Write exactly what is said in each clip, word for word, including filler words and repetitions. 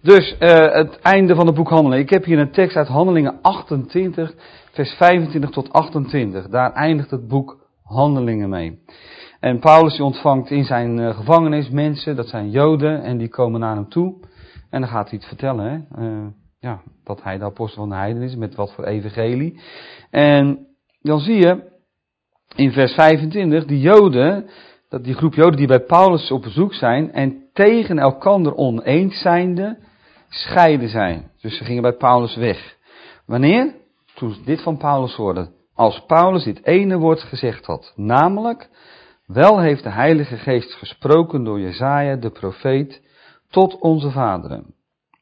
Dus uh, het einde van het boek Handelingen. Ik heb hier een tekst uit Handelingen achtentwintig, vers vijfentwintig tot achtentwintig. Daar eindigt het boek Handelingen mee. En Paulus die ontvangt in zijn uh, gevangenis mensen, dat zijn Joden, en die komen naar hem toe. En dan gaat hij iets vertellen, hè. Uh, ja, dat hij de apostel van de heiden is, met wat voor evangelie. En dan zie je in vers vijfentwintig, die Joden, dat die groep Joden die bij Paulus op bezoek zijn en tegen elkander oneens zijnde, scheiden zij. Dus ze gingen bij Paulus weg. Wanneer? Toen ze dit van Paulus hoorden. Als Paulus dit ene woord gezegd had, namelijk, wel heeft de Heilige Geest gesproken door Jesaja, de profeet, tot onze vaderen.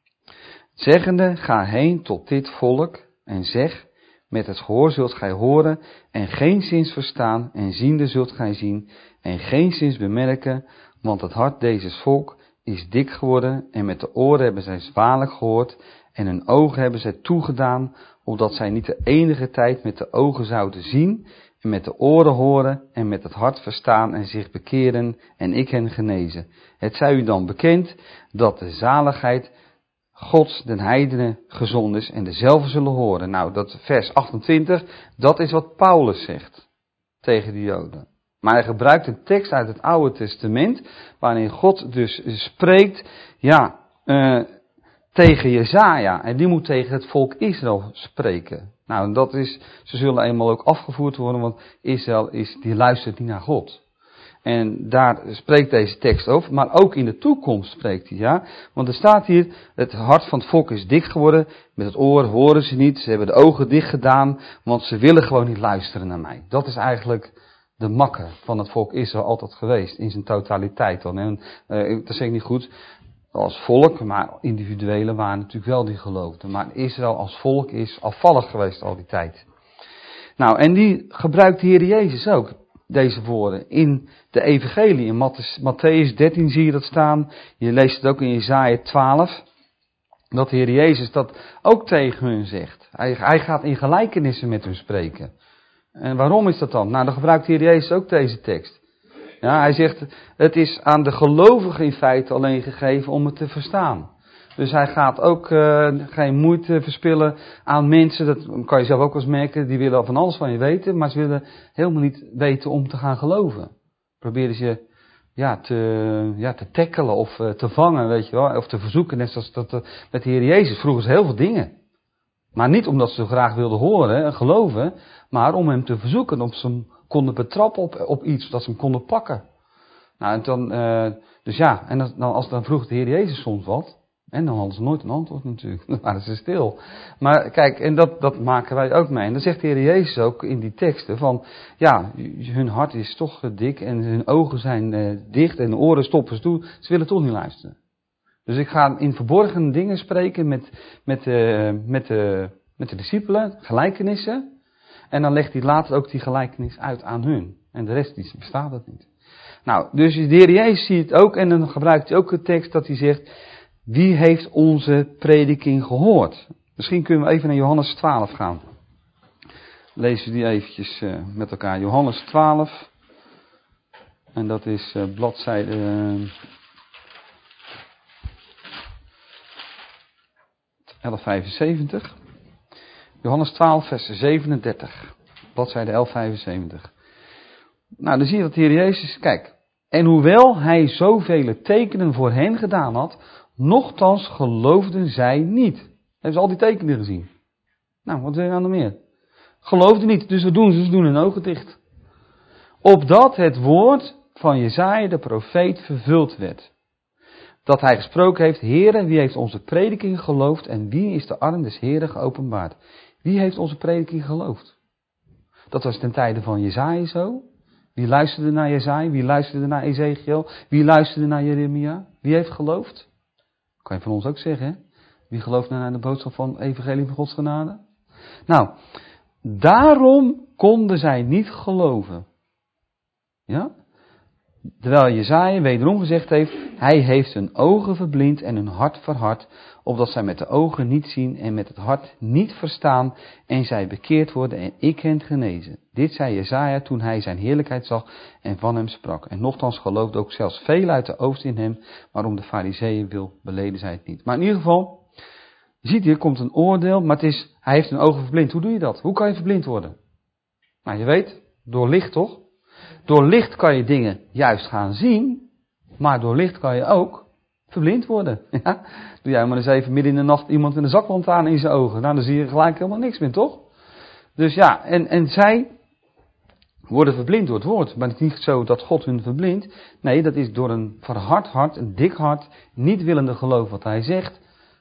Zeggende, ga heen tot dit volk en zeg, met het gehoor zult gij horen en geenszins verstaan en ziende zult gij zien en geenszins bemerken, want het hart dezes volk is dik geworden en met de oren hebben zij zwaarlijk gehoord en hun ogen hebben zij toegedaan, opdat zij niet de enige tijd met de ogen zouden zien en met de oren horen en met het hart verstaan en zich bekeren en ik hen genezen. Het zij u dan bekend dat de zaligheid Gods den heidenen gezond is en dezelfde zullen horen. Nou, dat vers achtentwintig, dat is wat Paulus zegt tegen de Joden. Maar hij gebruikt een tekst uit het Oude Testament, waarin God dus spreekt, ja, uh, tegen Jesaja. En die moet tegen het volk Israël spreken. Nou, en dat is, ze zullen eenmaal ook afgevoerd worden, want Israël is, die luistert niet naar God. En daar spreekt deze tekst over, maar ook in de toekomst spreekt hij, ja. Want er staat hier, het hart van het volk is dik geworden, met het oor horen ze niet, ze hebben de ogen dicht gedaan, want ze willen gewoon niet luisteren naar mij. Dat is eigenlijk de makker van het volk Israël altijd geweest, in zijn totaliteit dan. En uh, dat zeg ik niet goed, als volk, maar individuele waren natuurlijk wel die geloofden. Maar Israël als volk is afvallig geweest al die tijd. Nou, en die gebruikt de Heer Jezus ook, deze woorden, in de evangelie. In Matthäus dertien zie je dat staan. Je leest het ook in Jesaja twaalf. Dat de Heer Jezus dat ook tegen hun zegt. Hij, hij gaat in gelijkenissen met hun spreken. En waarom is dat dan? Nou, dan gebruikt de Heer Jezus ook deze tekst. Ja, hij zegt, het is aan de gelovigen in feite alleen gegeven om het te verstaan. Dus hij gaat ook uh, geen moeite verspillen aan mensen, dat kan je zelf ook wel eens merken, die willen van alles van je weten, maar ze willen helemaal niet weten om te gaan geloven. Proberen ze ja, te, ja, te tackelen of uh, te vangen, weet je wel, of te verzoeken, net zoals dat uh, met de Heer Jezus vroegen ze heel veel dingen. Maar niet omdat ze graag wilden horen en geloven, maar om hem te verzoeken, om ze hem konden betrappen op, op iets, dat ze hem konden pakken. Nou, en dan, uh, dus ja, en dan, als dan vroeg de Heer Jezus soms wat, en dan hadden ze nooit een antwoord natuurlijk, dan waren ze stil. Maar kijk, en dat, dat maken wij ook mee. En dan zegt de Heer Jezus ook in die teksten van, ja, hun hart is toch dik en hun ogen zijn uh, dicht en de oren stoppen ze toe, ze willen toch niet luisteren. Dus ik ga in verborgen dingen spreken met, met, uh, met, uh, met de discipelen, gelijkenissen. En dan legt hij later ook die gelijkenis uit aan hun. En de rest die bestaat dat niet. Nou, dus de Heer Jezus ziet het ook en dan gebruikt hij ook de tekst dat hij zegt, wie heeft onze prediking gehoord? Misschien kunnen we even naar Johannes twaalf gaan. Lezen we die eventjes uh, met elkaar. Johannes twaalf. En dat is uh, bladzijde Uh, elf vijfenzeventig. Johannes twaalf, vers zevenendertig. Bladzijde elf vijfenzeventig. Nou, dan zie je dat de Heer Jezus, kijk. En hoewel hij zoveel tekenen voor hen gedaan had, nochtans geloofden zij niet. Hebben ze al die tekenen gezien? Nou, wat wil je nou nog meer? Geloofden niet, dus wat doen ze? Ze doen hun ogen dicht. Opdat het woord van Jesaja de profeet vervuld werd. Dat hij gesproken heeft, Heere, wie heeft onze prediking geloofd en wie is de arm des Heeren geopenbaard? Wie heeft onze prediking geloofd? Dat was ten tijde van Jesaja zo. Wie luisterde naar Jesaja? Wie luisterde naar Ezekiel? Wie luisterde naar Jeremia? Wie heeft geloofd? Kan je van ons ook zeggen, hè? Wie gelooft naar de boodschap van evangelie van Gods genade? Nou, daarom konden zij niet geloven. Ja? Terwijl Jesaja wederom gezegd heeft, hij heeft hun ogen verblind en hun hart verhard, opdat zij met de ogen niet zien en met het hart niet verstaan en zij bekeerd worden en ik hen genezen. Dit zei Jesaja toen hij zijn heerlijkheid zag en van hem sprak. En nochtans geloofde ook zelfs veel uit de oost in hem, maar om de Farizeeën wil beleden zij het niet. Maar in ieder geval, je ziet hier komt een oordeel, maar het is, hij heeft hun ogen verblind. Hoe doe je dat? Hoe kan je verblind worden? Nou, je weet, door licht toch? Door licht kan je dingen juist gaan zien, maar door licht kan je ook verblind worden. Ja? Doe jij maar eens even midden in de nacht iemand met een zaklantaarn in zijn ogen. Nou, dan zie je gelijk helemaal niks meer, toch? Dus ja, en, en zij worden verblind door het woord. Maar het is niet zo dat God hun verblindt. Nee, dat is door een verhard hart, een dik hart, niet willende geloven wat hij zegt,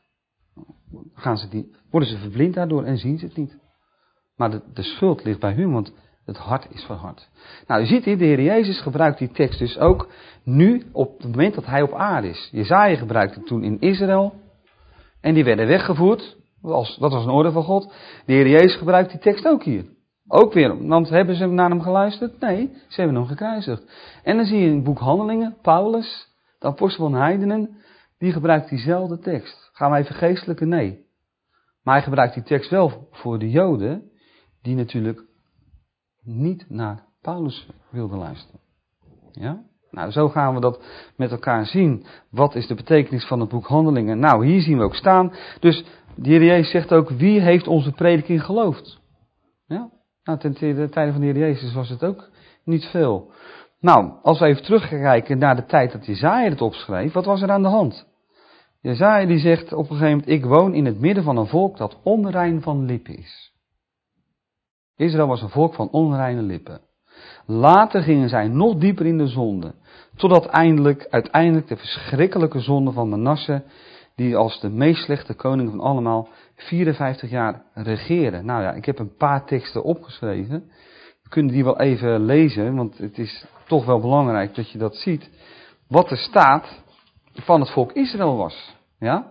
gaan ze die, worden ze verblind daardoor en zien ze het niet. Maar de, de schuld ligt bij hun, want het hart is verhard. Nou, u ziet hier, de Heer Jezus gebruikt die tekst dus ook nu op het moment dat hij op aarde is. Jesaja gebruikte het toen in Israël. En die werden weggevoerd. Dat was een orde van God. De Heer Jezus gebruikt die tekst ook hier. Ook weer, want hebben ze naar hem geluisterd? Nee, ze hebben hem gekruisigd. En dan zie je in het boek Handelingen, Paulus, de apostel van heidenen, die gebruikt diezelfde tekst. Gaan wij vergeestelijken? Nee. Maar hij gebruikt die tekst wel voor de Joden, die natuurlijk niet naar Paulus wilden luisteren. Ja? Nou, zo gaan we dat met elkaar zien. Wat is de betekenis van het boek Handelingen? Nou, hier zien we ook staan. Dus de Heer Jezus zegt ook, wie heeft onze prediking geloofd? Ja? Nou, ten tijde van de Heer Jezus was het ook niet veel. Nou, als we even terugkijken naar de tijd dat Jesaja het opschreef, wat was er aan de hand? Jesaja die zegt op een gegeven moment, ik woon in het midden van een volk dat onrein van lippen is. Israël was een volk van onreine lippen. Later gingen zij nog dieper in de zonde, totdat eindelijk, uiteindelijk de verschrikkelijke zonde van Manasse, die als de meest slechte koning van allemaal vierenvijftig jaar regeerde. Nou ja, ik heb een paar teksten opgeschreven. We kunnen die wel even lezen, want het is toch wel belangrijk dat je dat ziet. Wat er staat van het volk Israël was. Ja?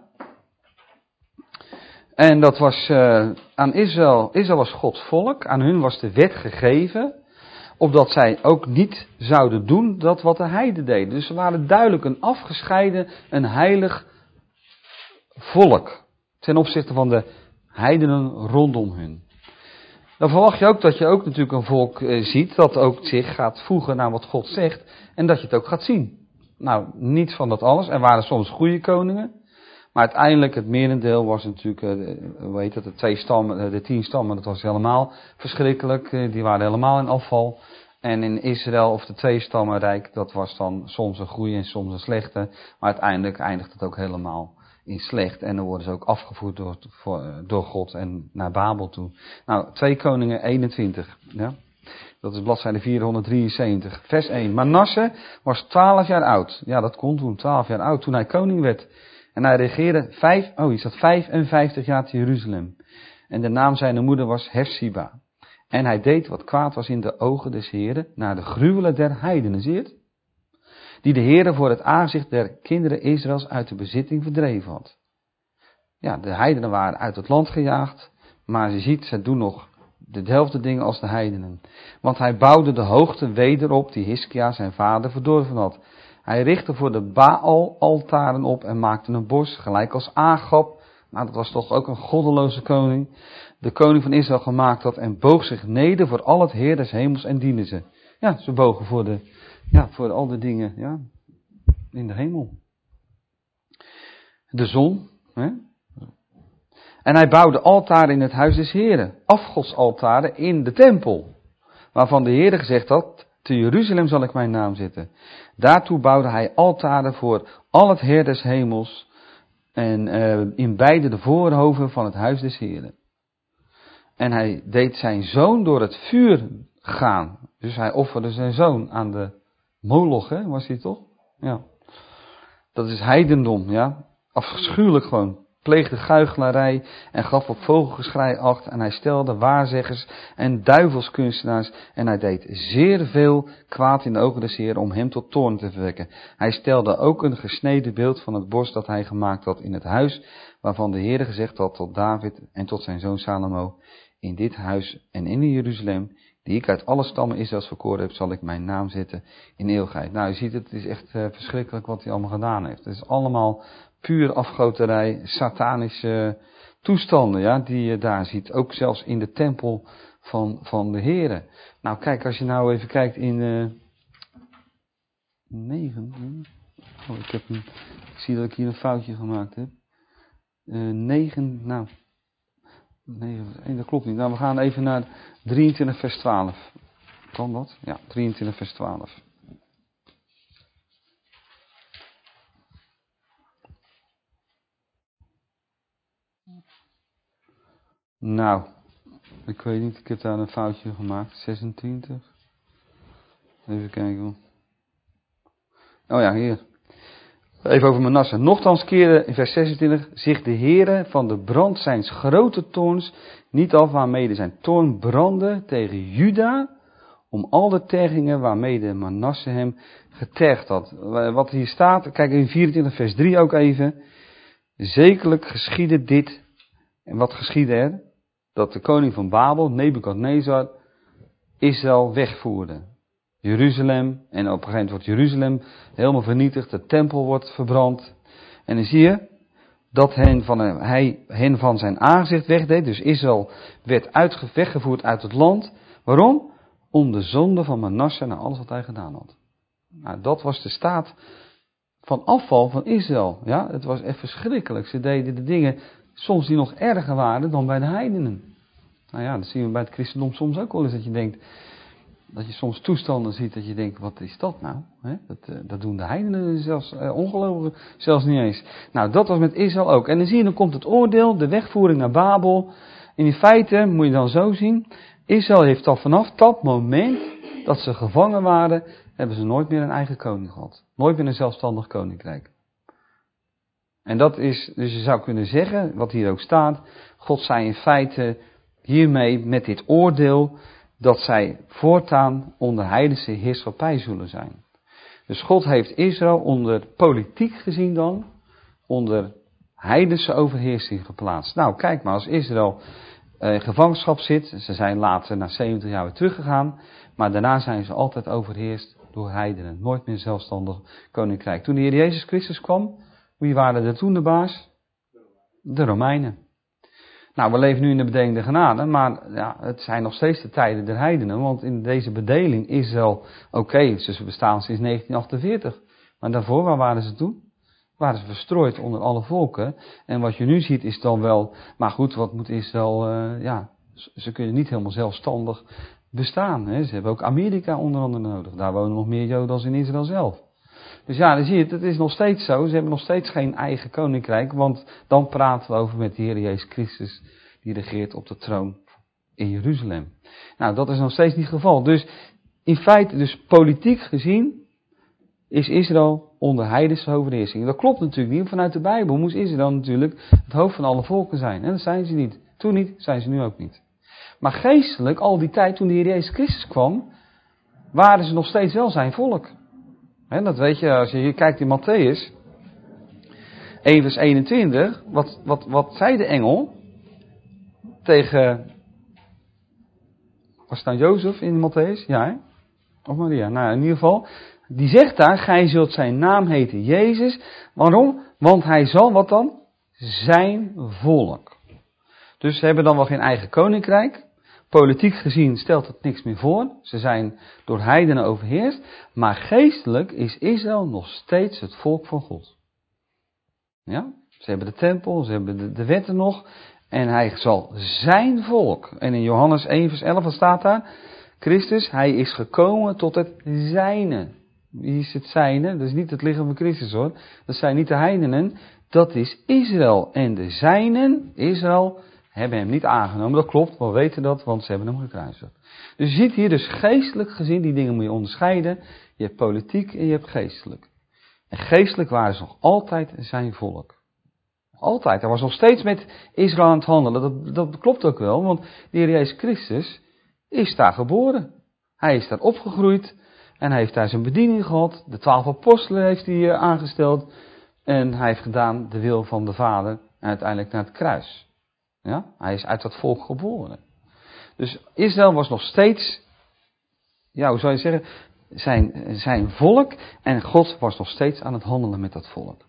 En dat was uh, aan Israël, Israël was Gods volk, aan hun was de wet gegeven, opdat zij ook niet zouden doen dat wat de heiden deden. Dus ze waren duidelijk een afgescheiden, een heilig volk, ten opzichte van de heidenen rondom hun. Dan verwacht je ook dat je ook natuurlijk een volk uh, ziet, dat ook zich gaat voegen naar wat God zegt, en dat je het ook gaat zien. Nou, niet van dat alles, er waren soms goede koningen. Maar uiteindelijk het merendeel was natuurlijk, hoe heet het, de twee stammen, de tien stammen, dat was helemaal verschrikkelijk. Die waren helemaal in afval. En in Israël, of de twee stammenrijk, dat was dan soms een goede en soms een slechte. Maar uiteindelijk eindigt het ook helemaal in slecht. En dan worden ze ook afgevoerd door, door God en naar Babel toe. Nou, twee Koningen eenentwintig, ja. Dat is bladzijde vierhonderddrieënzeventig, vers één. Manasse was twaalf jaar oud. Ja, dat kon toen, twaalf jaar oud, toen hij koning werd. En hij regeerde vijf, oh, hij zat vijfenvijftig jaar te Jeruzalem. En de naam zijner moeder was Hefsiba. En hij deed wat kwaad was in de ogen des Heren, naar de gruwelen der heidenen, zie je het? Die de Heere voor het aangezicht der kinderen Israëls uit de bezitting verdreven had. Ja, de heidenen waren uit het land gejaagd, maar je ziet, ze doen nog dezelfde dingen als de heidenen. Want hij bouwde de hoogte weder op die Hiskia zijn vader verdorven had. Hij richtte voor de Baal-altaren op en maakte een bos, gelijk als Agab. Nou, dat was toch ook een goddeloze koning. De koning van Israël gemaakt had en boog zich neder voor al het Heer des hemels en dienden ze. Ja, ze bogen voor de, ja, voor al de dingen, ja, in de hemel. De zon, hè. En hij bouwde altaren in het huis des Heren, afgodsaltaren in de tempel, waarvan de Heer gezegd had, te Jeruzalem zal ik mijn naam zetten. Daartoe bouwde hij altaren voor al het Heer des hemels en uh, in beide de voorhoven van het huis des Heren. En hij deed zijn zoon door het vuur gaan. Dus hij offerde zijn zoon aan de Moloch, hè, was hij toch? Ja. Dat is heidendom, ja. Afschuwelijk gewoon. Pleegde guichelarij en gaf op vogelgeschrei acht. En hij stelde waarzeggers en duivelskunstenaars. En hij deed zeer veel kwaad in de ogen des Heeren om hem tot toorn te verwekken. Hij stelde ook een gesneden beeld van het bos dat hij gemaakt had in het huis, waarvan de Heere gezegd had tot David en tot zijn zoon Salomo. In dit huis en in Jeruzalem, die ik uit alle stammen Israëls verkoren heb, zal ik mijn naam zetten in eeuwigheid. Nou, je ziet het, het is echt uh, verschrikkelijk wat hij allemaal gedaan heeft. Het is allemaal puur afgoterij, satanische toestanden, ja, die je daar ziet. Ook zelfs in de tempel van, van de Here. Nou, kijk, als je nou even kijkt in uh, negen. Oh, ik, heb een, ik zie dat ik hier een foutje gemaakt heb. Uh, negen, nou. Nee, dat klopt niet. Nou, we gaan even naar drieëntwintig vers twaalf. Kan dat? Ja, drieëntwintig vers twaalf. Nou, ik weet niet, ik heb daar een foutje gemaakt. zesentwintig. Even kijken. Oh ja, hier. Even over Manasse. Nochtans keerde in vers zesentwintig zich de Heere van de brand zijns grote toorns niet af, waarmee zijn toorn brandde tegen Juda, om al de tergingen waarmee Manasse hem getergd had. Wat hier staat, kijk in vierentwintig vers drie ook even. Zekerlijk geschiedde dit, en wat geschiedde er? Dat de koning van Babel, Nebukadnezar, Israël wegvoerde. Jeruzalem, en op een gegeven moment wordt Jeruzalem helemaal vernietigd, de tempel wordt verbrand. En dan zie je dat hen van, hij hen van zijn aangezicht wegdeed, dus Israël werd uitge, weggevoerd uit het land. Waarom? Om de zonde van Manasse en alles wat hij gedaan had. Nou, dat was de staat van afval van Israël. Ja, het was echt verschrikkelijk. Ze deden de dingen soms die nog erger waren dan bij de heidenen. Nou ja, dat zien we bij het christendom soms ook wel eens, dat je denkt, dat je soms toestanden ziet dat je denkt, wat is dat nou? He, dat, uh, dat doen de heidenen zelfs, uh, ongelovigen zelfs niet eens. Nou, dat was met Israël ook. En dan zie je, dan komt het oordeel, de wegvoering naar Babel. En in feite, moet je dan zo zien, Israël heeft al vanaf dat moment dat ze gevangen waren, hebben ze nooit meer een eigen koning gehad. Nooit meer een zelfstandig koninkrijk. En dat is, dus je zou kunnen zeggen, wat hier ook staat, God zei in feite hiermee met dit oordeel, dat zij voortaan onder heidense heerschappij zullen zijn. Dus God heeft Israël onder politiek gezien dan, onder heidense overheersing geplaatst. Nou, kijk maar, als Israël in eh, gevangenschap zit, ze zijn later na zeventig jaar weer teruggegaan, maar daarna zijn ze altijd overheerst door heidenen. Nooit meer zelfstandig koninkrijk. Toen de Heer Jezus Christus kwam, wie waren er toen de baas? De Romeinen. Nou, we leven nu in de bedeling der genade, maar ja, het zijn nog steeds de tijden der heidenen, want in deze bedeling Israël, oké, okay, ze bestaan sinds negentien achtenveertig, maar daarvoor, waar waren ze toen? Waren ze verstrooid onder alle volken, en wat je nu ziet is dan wel, maar goed, wat moet Israël, uh, ja, ze kunnen niet helemaal zelfstandig bestaan, hè? Ze hebben ook Amerika onder andere nodig, daar wonen nog meer Joden als in Israël zelf. Dus ja, dan zie je het, het is nog steeds zo. Ze hebben nog steeds geen eigen koninkrijk, want dan praten we over met de Heer Jezus Christus, die regeert op de troon in Jeruzalem. Nou, dat is nog steeds niet het geval. Dus in feite, dus politiek gezien, is Israël onder heidense overheersing. Dat klopt natuurlijk niet, vanuit de Bijbel moest Israël natuurlijk het hoofd van alle volken zijn. En dat zijn ze niet. Toen niet, zijn ze nu ook niet. Maar geestelijk, al die tijd toen de Heer Jezus Christus kwam, waren ze nog steeds wel zijn volk. He, dat weet je, als je hier kijkt in Matthäus één vers eenentwintig, wat, wat, wat zei de engel tegen, was het nou Jozef in Matthäus? Ja, hè? Of Maria? Nou, in ieder geval, die zegt daar, gij zult zijn naam heten Jezus. Waarom? Want hij zal, wat dan? Zijn volk. Dus ze hebben dan wel geen eigen koninkrijk. Politiek gezien stelt het niks meer voor. Ze zijn door heidenen overheerst. Maar geestelijk is Israël nog steeds het volk van God. Ja? Ze hebben de tempel, ze hebben de, de wetten nog. En hij zal zijn volk. En in Johannes één vers elf, wat staat daar? Christus, hij is gekomen tot het zijne. Wie is het zijne? Dat is niet het lichaam van Christus hoor. Dat zijn niet de heidenen. Dat is Israël. En de zijnen, Israël, hebben hem niet aangenomen. Dat klopt, we weten dat, want ze hebben hem gekruisigd. Dus je ziet hier dus geestelijk gezien, die dingen moet je onderscheiden. Je hebt politiek en je hebt geestelijk. En geestelijk waren ze nog altijd zijn volk. Altijd. Hij was nog steeds met Israël aan het handelen. Dat, dat klopt ook wel, want de Heer Jezus Christus is daar geboren. Hij is daar opgegroeid en hij heeft daar zijn bediening gehad. De twaalf apostelen heeft hij aangesteld. En hij heeft gedaan de wil van de Vader en uiteindelijk naar het kruis. Ja? Hij is uit dat volk geboren. Dus Israël was nog steeds ja, hoe zou je zeggen, zijn, zijn volk. En God was nog steeds aan het handelen met dat volk.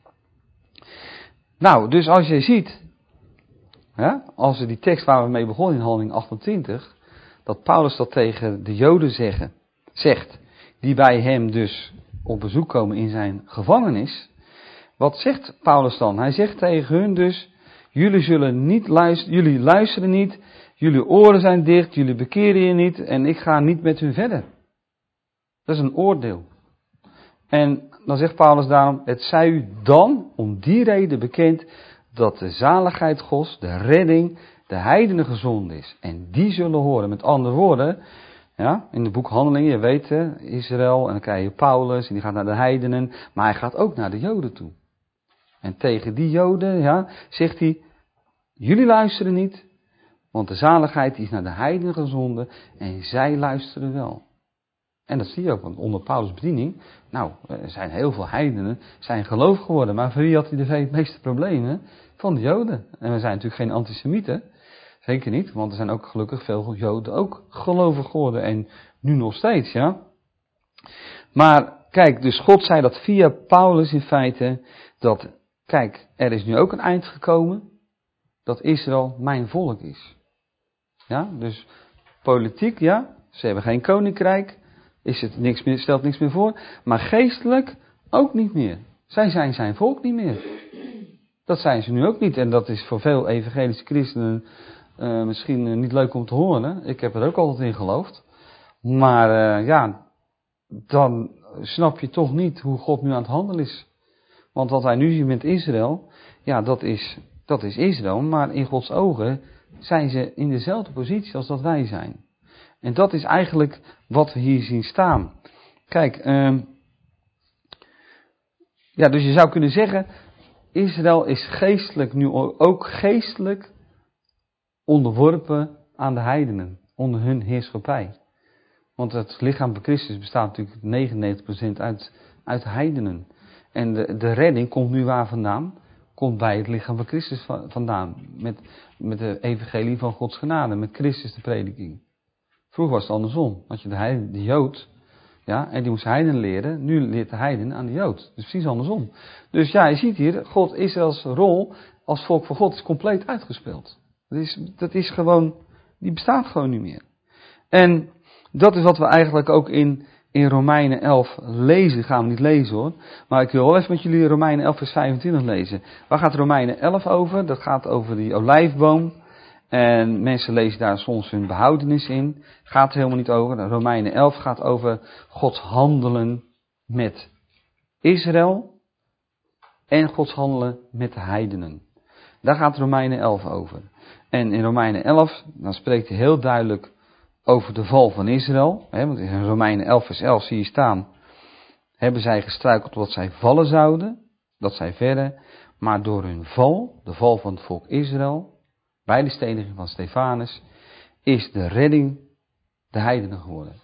Nou, dus als je ziet, ja, als we die tekst waar we mee begonnen in Handelingen achtentwintig, dat Paulus dat tegen de Joden zeggen, zegt, die bij hem dus op bezoek komen in zijn gevangenis. Wat zegt Paulus dan? Hij zegt tegen hun dus, jullie zullen niet luisteren, jullie luisteren niet, jullie oren zijn dicht, jullie bekeren je niet en ik ga niet met hun verder. Dat is een oordeel. En dan zegt Paulus daarom, het zij u dan om die reden bekend dat de zaligheid Gods, de redding, de heidenen gezond is. En die zullen horen. Met andere woorden, ja, in het boek Handelingen, je weet hè, Israël, en dan krijg je Paulus, en die gaat naar de heidenen, maar hij gaat ook naar de Joden toe. En tegen die Joden, ja, zegt hij, jullie luisteren niet, want de zaligheid is naar de heidenen gezonden, en zij luisteren wel. En dat zie je ook, want onder Paulus' bediening, nou, er zijn heel veel heidenen, zijn geloof geworden. Maar voor wie had hij de meeste problemen? Van de Joden. En we zijn natuurlijk geen antisemieten. Zeker niet, want er zijn ook gelukkig veel Joden ook gelovig geworden. En nu nog steeds, ja. Maar kijk, dus God zei dat via Paulus in feite, dat, kijk, er is nu ook een eind gekomen, dat Israël mijn volk is. Ja, dus politiek, ja, ze hebben geen koninkrijk. Is het niks meer, stelt niks meer voor. Maar geestelijk ook niet meer. Zij zijn zijn volk niet meer. Dat zijn ze nu ook niet. En dat is voor veel evangelische christenen uh, misschien uh, niet leuk om te horen. Ik heb er ook altijd in geloofd. Maar uh, ja, dan snap je toch niet hoe God nu aan het handelen is. Want wat wij nu zien met Israël, ja, dat is, dat is Israël. Maar in Gods ogen zijn ze in dezelfde positie als dat wij zijn. En dat is eigenlijk wat we hier zien staan. Kijk, uh, ja, dus je zou kunnen zeggen, Israël is geestelijk nu ook geestelijk onderworpen aan de heidenen, onder hun heerschappij. Want het lichaam van Christus bestaat natuurlijk negenennegentig procent uit, uit heidenen. En de, de redding komt nu waar vandaan? Komt bij het lichaam van Christus vandaan. Met, met de evangelie van Gods genade, met Christus de prediking. Vroeger was het andersom. Had je de, heiden, de Jood, ja, en die moest heiden leren. Nu leert de heiden aan de Jood. Dus precies andersom. Dus ja, je ziet hier, God, Israëls rol als volk van God is compleet uitgespeeld. Dat is, dat is gewoon, die bestaat gewoon niet meer. En dat is wat we eigenlijk ook in, in Romeinen elf lezen. Gaan we niet lezen hoor. Maar ik wil wel even met jullie Romeinen elf vers vijfentwintig lezen. Waar gaat Romeinen elf over? Dat gaat over die olijfboom. En mensen lezen daar soms hun behoudenis in. Gaat er helemaal niet over. Romeinen elf gaat over Gods handelen met Israël. En Gods handelen met de heidenen. Daar gaat Romeinen elf over. En in Romeinen elf, dan spreekt hij heel duidelijk over de val van Israël. Hè, want in Romeinen elf vers elf zie je staan. Hebben zij gestruikeld tot zij vallen zouden. Dat zij verder. Maar door hun val, de val van het volk Israël, bij de steniging van Stefanus, is de redding de heidenen geworden.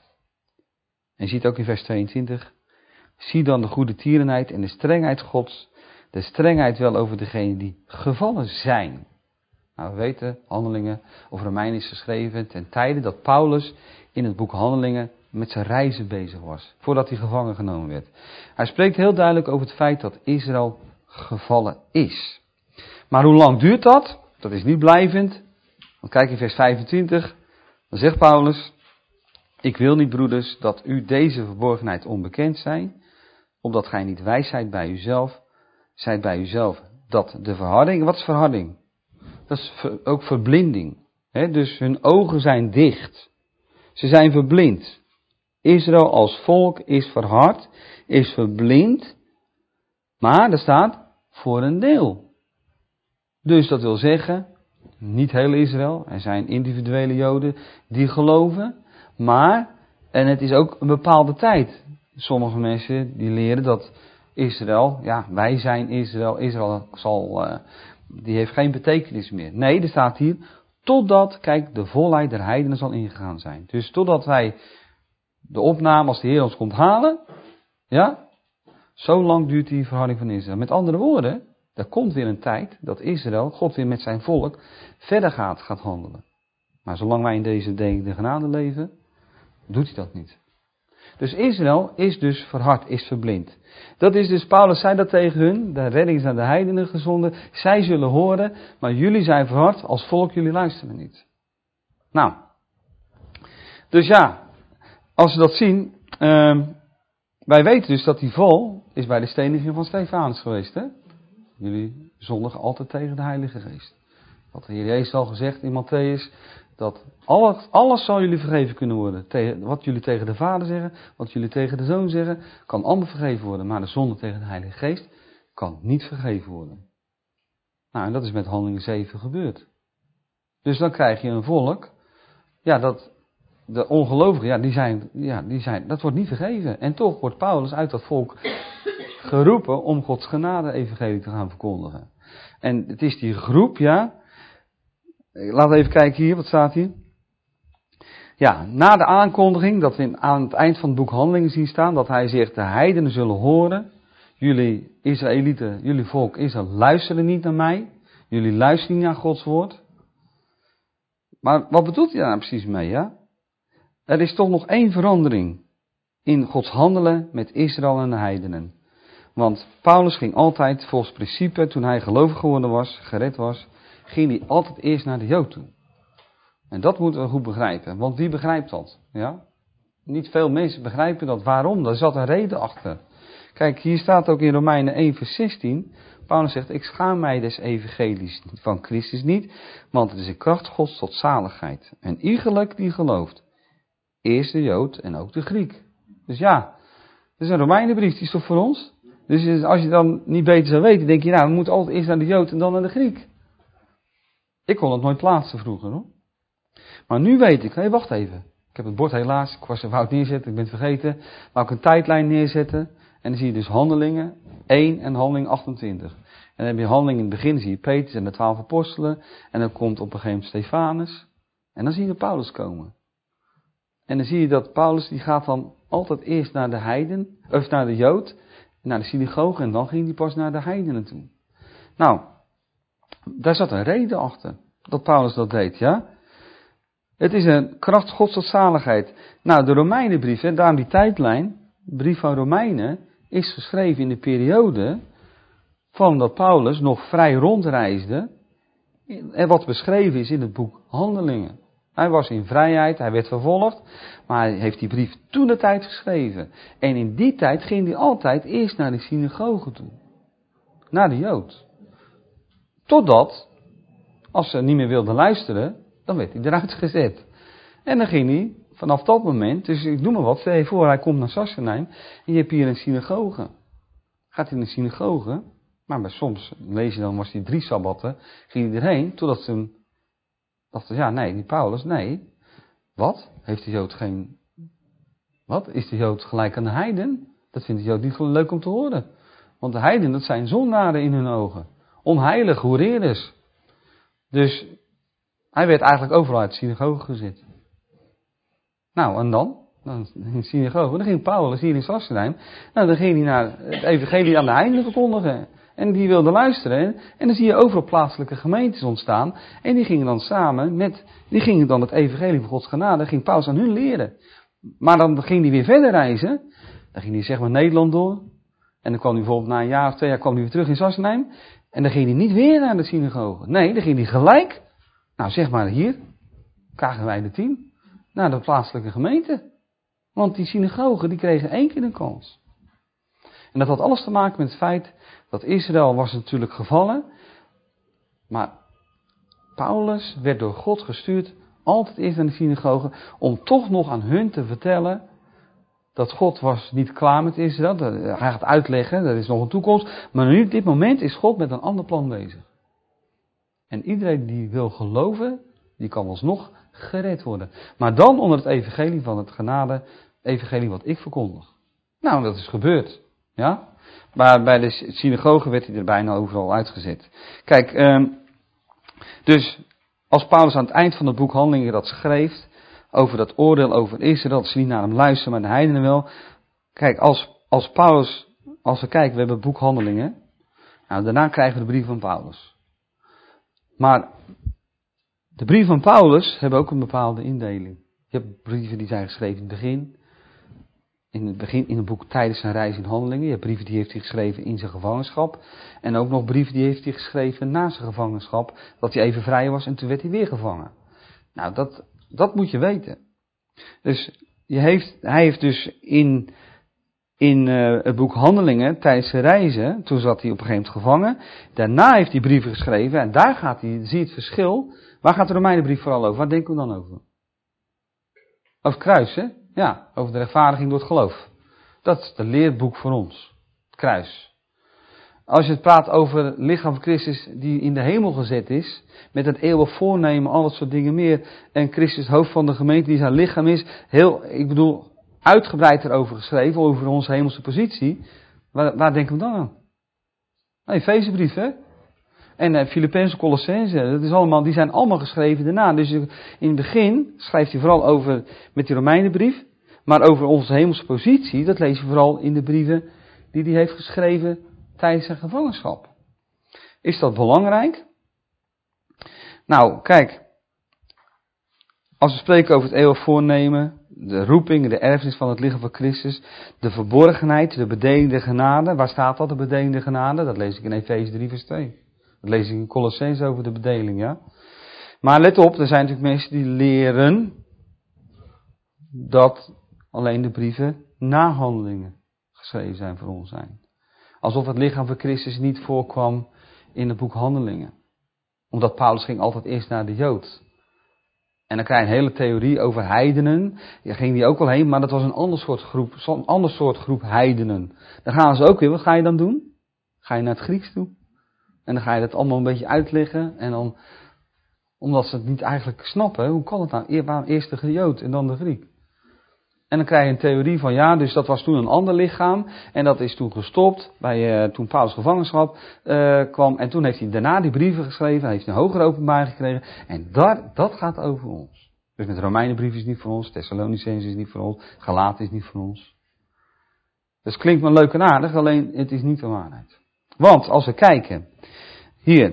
En je ziet ook in vers tweeëntwintig. Zie dan de goede tierenheid en de strengheid Gods. De strengheid wel over degenen die gevallen zijn. Nou, we weten, Handelingen of Romeinen is geschreven ten tijde dat Paulus in het boek Handelingen met zijn reizen bezig was. Voordat hij gevangen genomen werd. Hij spreekt heel duidelijk over het feit dat Israël gevallen is. Maar hoe lang duurt dat? Dat is niet blijvend. Want kijk in vers vijfentwintig. Dan zegt Paulus. Ik wil niet, broeders, dat u deze verborgenheid onbekend zijn. Opdat gij niet wijs zijt bij uzelf. Zijt bij uzelf. Dat de verharding. Wat is verharding? Dat is ook verblinding. He, dus hun ogen zijn dicht. Ze zijn verblind. Israël als volk is verhard. Is verblind. Maar er staat voor een deel. Dus dat wil zeggen, niet heel Israël, er zijn individuele Joden die geloven, maar, en het is ook een bepaalde tijd. Sommige mensen die leren dat Israël, ja, wij zijn Israël, Israël zal, uh, die heeft geen betekenis meer. Nee, er staat hier, totdat, kijk, de volheid der heidenen zal ingegaan zijn. Dus totdat wij de opname, als de Heer ons komt halen, ja, zo lang duurt die verhouding van Israël. Met andere woorden, er komt weer een tijd dat Israël, God weer met zijn volk, verder gaat, gaat handelen. Maar zolang wij in deze de genade leven, doet hij dat niet. Dus Israël is dus verhard, is verblind. Dat is dus, Paulus zei dat tegen hun, de redding is aan de heidenen gezonden. Zij zullen horen, maar jullie zijn verhard, als volk jullie luisteren niet. Nou, dus ja, als we dat zien, uh, wij weten dus dat die val is bij de steniging van Stefanus geweest. Hè? Jullie zondigen altijd tegen de Heilige Geest. Wat de Heer Jezus al gezegd in Matthäus, dat alles, alles zal jullie vergeven kunnen worden. Tegen, wat jullie tegen de Vader zeggen, wat jullie tegen de Zoon zeggen, kan allemaal vergeven worden. Maar de zonde tegen de Heilige Geest kan niet vergeven worden. Nou, en dat is met Handelingen zeven gebeurd. Dus dan krijg je een volk, ja, dat de ongelovigen, ja, die zijn, ja, die zijn, dat wordt niet vergeven. En toch wordt Paulus uit dat volk geroepen om Gods genade-evangelie te gaan verkondigen. En het is die groep, ja. Laten we even kijken hier, wat staat hier? Ja, na de aankondiging, dat we in, aan het eind van het boek Handelingen zien staan, dat hij zegt, de heidenen zullen horen, jullie Israëlieten, jullie volk Israël, luisteren niet naar mij, jullie luisteren niet naar Gods woord. Maar wat bedoelt hij daar nou precies mee, ja? Er is toch nog één verandering in Gods handelen met Israël en de heidenen. Want Paulus ging altijd volgens principe, toen hij gelovig geworden was, gered was, ging hij altijd eerst naar de Jood toe. En dat moeten we goed begrijpen, want wie begrijpt dat? Ja? Niet veel mensen begrijpen dat. Waarom? Daar zat een reden achter. Kijk, hier staat ook in Romeinen één vers zestien, Paulus zegt, ik schaam mij des evangelies van Christus niet, want het is een kracht Gods tot zaligheid. En iegelijk die gelooft, eerst de Jood en ook de Griek. Dus ja, het is een Romeinenbrief, die is toch voor ons? Dus als je dan niet beter zou weten, denk je, nou, we moeten altijd eerst naar de Jood en dan naar de Griek. Ik kon het nooit plaatsen vroeger, hoor. Maar nu weet ik, hé, hey, wacht even. Ik heb het bord helaas, ik was er fout neerzetten, ik ben het vergeten. Maar ik een tijdlijn neerzetten. En dan zie je dus Handelingen één en Handelingen achtentwintig. En dan heb je Handelingen in het begin, zie je Petrus en de twaalf apostelen. En dan komt op een gegeven moment Stefanus. En dan zie je Paulus komen. En dan zie je dat Paulus, die gaat dan altijd eerst naar de heiden, of naar de Jood, naar de synagoge, en dan ging hij pas naar de heidenen toe. Nou, daar zat een reden achter, dat Paulus dat deed, ja. Het is een kracht Gods tot zaligheid. Nou, de Romeinenbrief, hè, daarom die tijdlijn, de brief van Romeinen, is geschreven in de periode van dat Paulus nog vrij rondreisde, en wat beschreven is in het boek Handelingen. Hij was in vrijheid, hij werd vervolgd, maar hij heeft die brief toen de tijd geschreven. En in die tijd ging hij altijd eerst naar de synagoge toe. Naar de Jood. Totdat, als ze niet meer wilden luisteren, dan werd hij eruit gezet. En dan ging hij, vanaf dat moment, dus ik noem maar wat, stel je voor, hij komt naar Sassenheim en je hebt hier een synagoge. Gaat hij in de synagoge, maar bij soms, lees je dan, was hij drie sabbatten, ging hij erheen, totdat ze hem dachten, ja, nee, die Paulus, nee. Wat? Heeft de Jood geen... Wat? Is de Jood gelijk aan de heiden? Dat vindt de Jood niet leuk om te horen. Want de heiden, dat zijn zondaren in hun ogen. Onheilig, hoereerders. Dus hij werd eigenlijk overal uit de synagoge gezet. Nou, en dan? Dan in de synagoge. Dan ging Paulus hier in Sassenheim. Nou, dan ging hij naar het evangelie aan de heidenen verkondigen. En die wilden luisteren. En dan zie je overal plaatselijke gemeentes ontstaan. En die gingen dan samen met, die gingen dan het evangelie van Gods genade, ging Paulus aan hun leren. Maar dan ging hij weer verder reizen. Dan ging hij zeg maar Nederland door. En dan kwam hij bijvoorbeeld na een jaar of twee jaar kwam hij weer terug in Sassenheim. En dan ging hij niet weer naar de synagoge. Nee, dan ging hij gelijk, nou zeg maar hier, krijgen wij de tien, naar de plaatselijke gemeente. Want die synagogen die kregen één keer een kans. En dat had alles te maken met het feit dat Israël was natuurlijk gevallen. Maar Paulus werd door God gestuurd altijd eerst naar de synagoge om toch nog aan hun te vertellen dat God was niet klaar met Israël. Hij gaat uitleggen, er is nog een toekomst. Maar nu op dit moment is God met een ander plan bezig. En iedereen die wil geloven, die kan alsnog gered worden. Maar dan onder het evangelie van het genade, evangelie wat ik verkondig. Nou, dat is gebeurd. Ja? Maar bij de synagoge werd hij er bijna overal uitgezet. Kijk, um, dus als Paulus aan het eind van het boek Handelingen dat schreef, over dat oordeel over Israël, dat ze niet naar hem luisteren, maar de heidenen wel. Kijk, als, als Paulus, als we kijken, we hebben het boek Handelingen. Nou, daarna krijgen we de brief van Paulus. Maar de brieven van Paulus hebben ook een bepaalde indeling. Je hebt brieven die zijn geschreven in het begin. in het begin in het boek tijdens zijn reis in Handelingen. Je hebt brieven die heeft hij geschreven in zijn gevangenschap. En ook nog brieven die heeft hij geschreven na zijn gevangenschap. Dat hij even vrij was en toen werd hij weer gevangen. Nou, dat, dat moet je weten. Dus je heeft, hij heeft dus in, in uh, het boek Handelingen tijdens zijn reizen, toen zat hij op een gegeven moment gevangen. Daarna heeft hij brieven geschreven en daar gaat hij, zie je het verschil. Waar gaat de Romeinenbrief vooral over? Waar denken we dan over? Over het kruis, hè? Ja, over de rechtvaardiging door het geloof. Dat is het leerboek voor ons. Het kruis. Als je het praat over het lichaam van Christus die in de hemel gezet is, met het eeuwig voornemen, al dat soort dingen meer, en Christus hoofd van de gemeente die zijn lichaam is, heel, ik bedoel, uitgebreid erover geschreven, over onze hemelse positie. Waar, waar denken we dan aan? Nou, Efezebrief, hè? En uh, Filippenzen, Colossenzen, dat is allemaal, die zijn allemaal geschreven daarna. Dus in het begin schrijft hij vooral over met die Romeinenbrief. Maar over onze hemelse positie, dat lees je vooral in de brieven die hij heeft geschreven tijdens zijn gevangenschap. Is dat belangrijk? Nou, kijk. Als we spreken over het eeuwig voornemen, de roeping, de erfenis van het lichaam van Christus, de verborgenheid, de bedeling der genade. Waar staat dat, de bedeling der genade? Dat lees ik in Efeze drie vers twee. Dat lees ik in Colossenzen over de bedeling, ja. Maar let op, er zijn natuurlijk mensen die leren dat alleen de brieven na Handelingen geschreven zijn voor ons zijn. Alsof het lichaam van Christus niet voorkwam in het boek Handelingen. Omdat Paulus ging altijd eerst naar de Jood. En dan krijg je een hele theorie over heidenen. Daar ging die ook wel heen, maar dat was een ander soort groep, een ander soort groep heidenen. Dan gaan ze ook weer, wat ga je dan doen? Ga je naar het Grieks toe? En dan ga je dat allemaal een beetje uitleggen. En dan, omdat ze het niet eigenlijk snappen, hoe kan het nou? Waarom eerst de Jood en dan de Griek? En dan krijg je een theorie van, ja, dus dat was toen een ander lichaam. En dat is toen gestopt, bij, uh, toen Paulus gevangenschap uh, kwam. En toen heeft hij daarna die brieven geschreven. Heeft hij een hogere openbaring gekregen. En daar, dat gaat over ons. Dus met de Romeinenbrief is niet voor ons. Thessalonicenzen is niet voor ons. Galaten is niet voor ons. Dus het klinkt maar leuk en aardig, alleen het is niet de waarheid. Want als we kijken, hier,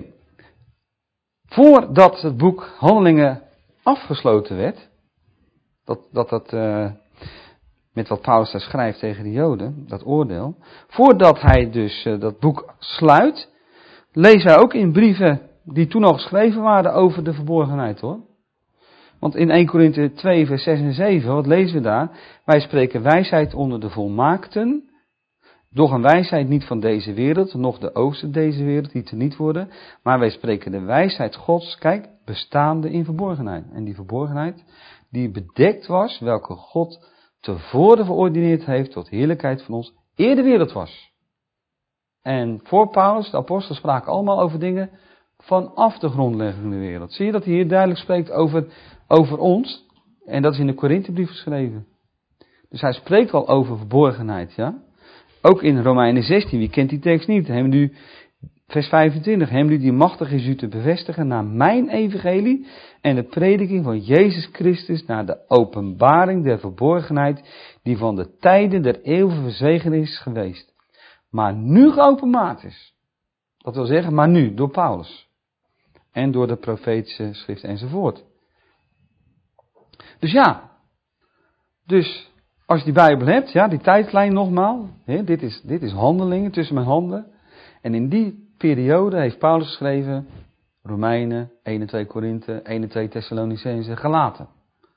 voordat het boek Handelingen afgesloten werd, dat dat, dat uh, met wat Paulus daar schrijft tegen de Joden, dat oordeel, voordat hij dus uh, dat boek sluit, lezen wij ook in brieven die toen al geschreven waren over de verborgenheid, hoor. Want in eerste Korinthe twee vers zes en zeven, wat lezen we daar? Wij spreken wijsheid onder de volmaakten, doch een wijsheid niet van deze wereld, noch de oosten deze wereld, die te niet worden. Maar wij spreken de wijsheid Gods, kijk, bestaande in verborgenheid. En die verborgenheid, die bedekt was, welke God tevoren verordineerd heeft tot heerlijkheid van ons, eer de wereld was. En voor Paulus, de apostelen spraken allemaal over dingen vanaf de grondlegging der wereld. Zie je dat hij hier duidelijk spreekt over, over ons? En dat is in de Korinthebrief geschreven. Dus hij spreekt al over verborgenheid, ja. Ook in Romeinen zestien, wie kent die tekst niet? Hem nu, vers vijfentwintig, hem nu die machtig is u te bevestigen naar mijn evangelie en de prediking van Jezus Christus naar de openbaring der verborgenheid die van de tijden der eeuwen verzwegen is geweest. Maar nu geopenbaard is. Dat wil zeggen, maar nu, door Paulus. En door de profetische schrift enzovoort. Dus ja, dus als je die Bijbel hebt, ja, die tijdlijn nogmaals, hè, dit is, dit is Handelingen tussen mijn handen. En in die periode heeft Paulus geschreven Romeinen, één en twee Korinthe, één en twee Thessalonicenzen, Galaten.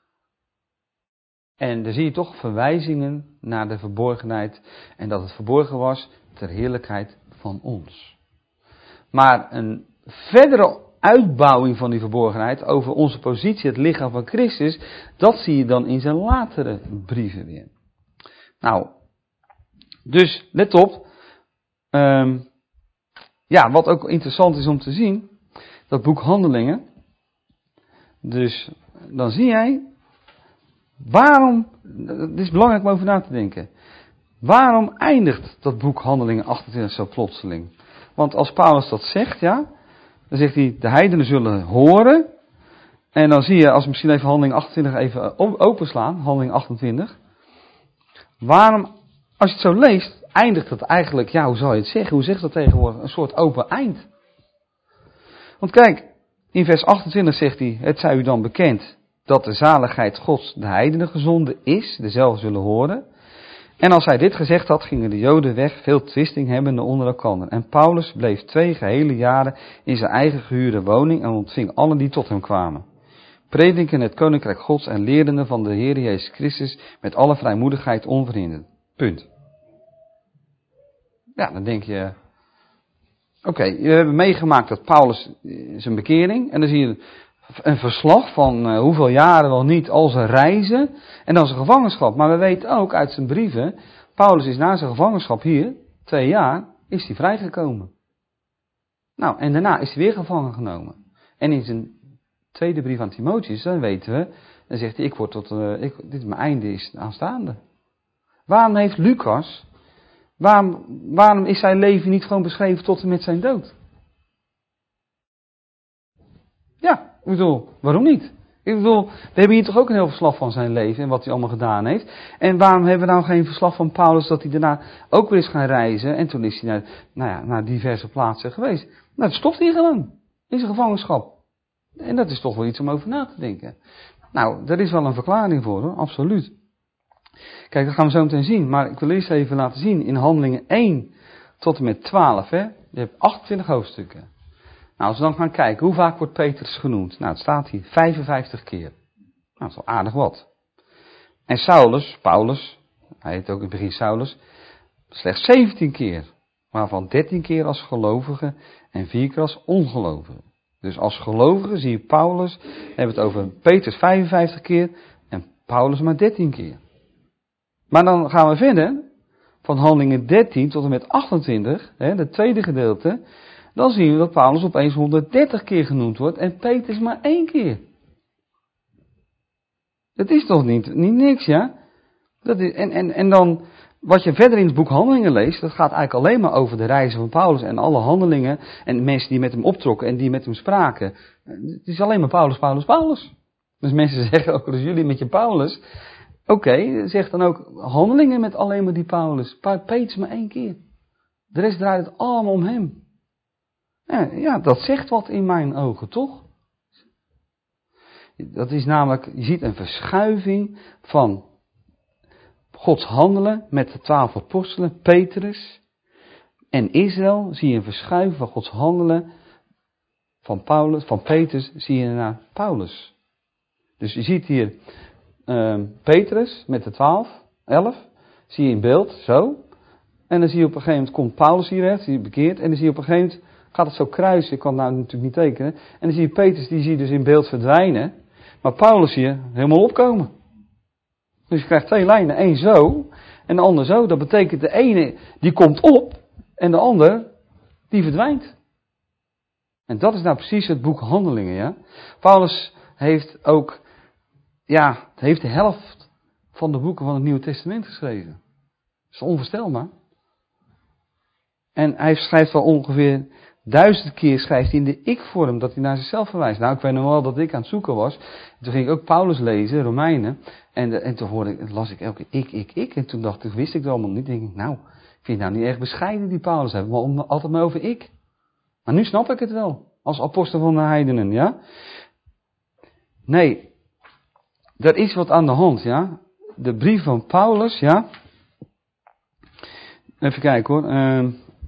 En daar zie je toch verwijzingen naar de verborgenheid en dat het verborgen was ter heerlijkheid van ons. Maar een verdere uitbouwing van die verborgenheid over onze positie, het lichaam van Christus, dat zie je dan in zijn latere brieven weer. Nou, dus let op, um, ja, wat ook interessant is om te zien, dat boek Handelingen, dus dan zie jij, waarom, het is belangrijk om over na te denken, waarom eindigt dat boek Handelingen achtentwintig zo plotseling? Want als Paulus dat zegt, ja, dan zegt hij, de heidenen zullen horen. En dan zie je, als we misschien even Handeling achtentwintig even openslaan, Handeling achtentwintig. Waarom, als je het zo leest, eindigt het eigenlijk, ja, hoe zou je het zeggen? Hoe zegt dat tegenwoordig? Een soort open eind. Want kijk, in vers achtentwintig zegt hij, het zij u dan bekend dat de zaligheid Gods de heidenen gezonden is, dezelfde zullen horen. En als hij dit gezegd had, gingen de Joden weg, veel twisting hebbende onder elkander. En Paulus bleef twee gehele jaren in zijn eigen gehuurde woning en ontving allen die tot hem kwamen. Prediken het koninkrijk Gods en lerende van de Heer Jezus Christus met alle vrijmoedigheid onverhinderd. Punt. Ja, dan denk je, oké, okay, we hebben meegemaakt dat Paulus zijn bekering, en dan zie je een verslag van uh, hoeveel jaren wel niet, al zijn reizen, en dan zijn gevangenschap. Maar we weten ook uit zijn brieven, Paulus is na zijn gevangenschap hier, twee jaar, is hij vrijgekomen. Nou, en daarna is hij weer gevangen genomen. En in zijn tweede brief aan Timotheus, dan weten we, dan zegt hij, ik word tot, uh, ik, dit mijn einde is aanstaande. Waarom heeft Lucas, waarom, waarom is zijn leven niet gewoon beschreven tot en met zijn dood? Ja, ik bedoel, waarom niet? Ik bedoel, we hebben hier toch ook een heel verslag van zijn leven en wat hij allemaal gedaan heeft. En waarom hebben we nou geen verslag van Paulus dat hij daarna ook weer is gaan reizen en toen is hij naar, nou ja, naar diverse plaatsen geweest. Nou, dat stopt hij gewoon in zijn gevangenschap. En dat is toch wel iets om over na te denken. Nou, daar is wel een verklaring voor hoor, absoluut. Kijk, dat gaan we zo meteen zien. Maar ik wil eerst even laten zien in Handelingen één tot en met twaalf. Hè? Je hebt achtentwintig hoofdstukken. Nou, als we dan gaan kijken, hoe vaak wordt Petrus genoemd? Nou, het staat hier vijfenvijftig keer. Nou, dat is wel aardig wat. En Saulus, Paulus, hij heet ook in het begin Saulus, slechts zeventien keer. Waarvan dertien keer als gelovige en vier keer als ongelovige. Dus als gelovige zie je Paulus, hebben we het over Petrus vijfenvijftig keer en Paulus maar dertien keer. Maar dan gaan we verder, van Handelingen dertien tot en met achtentwintig, hè, het tweede gedeelte, dan zien we dat Paulus opeens honderddertig keer genoemd wordt en Petrus maar één keer. Dat is toch niet, niet niks, ja? Dat is, en, en, en dan, wat je verder in het boek Handelingen leest, dat gaat eigenlijk alleen maar over de reizen van Paulus en alle handelingen en de mensen die met hem optrokken en die met hem spraken. Het is alleen maar Paulus, Paulus, Paulus. Dus mensen zeggen ook, als jullie met je Paulus, oké, okay, zeg dan ook handelingen met alleen maar die Paulus. Petrus maar één keer. De rest draait het allemaal om hem. Ja, dat zegt wat in mijn ogen, toch? Dat is namelijk, je ziet een verschuiving van Gods handelen met de twaalf apostelen, Petrus en Israël. Zie je een verschuiving van Gods handelen van Paulus, van Petrus zie je naar Paulus. Dus je ziet hier uh, Petrus met de twaalf, elf, zie je in beeld, zo. En dan zie je op een gegeven moment, komt Paulus hierheen, zie je bekeerd, en dan zie je op een gegeven moment, gaat het zo kruisen, ik kan het nou natuurlijk niet tekenen. En dan zie je Petrus, die zie je dus in beeld verdwijnen. Maar Paulus zie je helemaal opkomen. Dus je krijgt twee lijnen, één zo en de ander zo. Dat betekent de ene die komt op en de ander die verdwijnt. En dat is nou precies het boek Handelingen, ja. Paulus heeft ook, ja, heeft de helft van de boeken van het Nieuwe Testament geschreven. Dat is onvoorstelbaar. En hij schrijft wel ongeveer duizend keer schrijft hij in de ik-vorm, dat hij naar zichzelf verwijst. Nou, ik weet nog wel dat ik aan het zoeken was. Toen ging ik ook Paulus lezen, Romeinen. En, de, en toen hoorde ik, las ik elke ik, ik, ik. En toen dacht ik, wist ik het allemaal niet. Denk ik, nou, ik vind het nou niet echt bescheiden die Paulus. Hij heeft maar altijd maar over ik. Maar nu snap ik het wel. Als apostel van de heidenen, ja. Nee, er is wat aan de hand, ja. De brief van Paulus, ja. Even kijken hoor. Uh,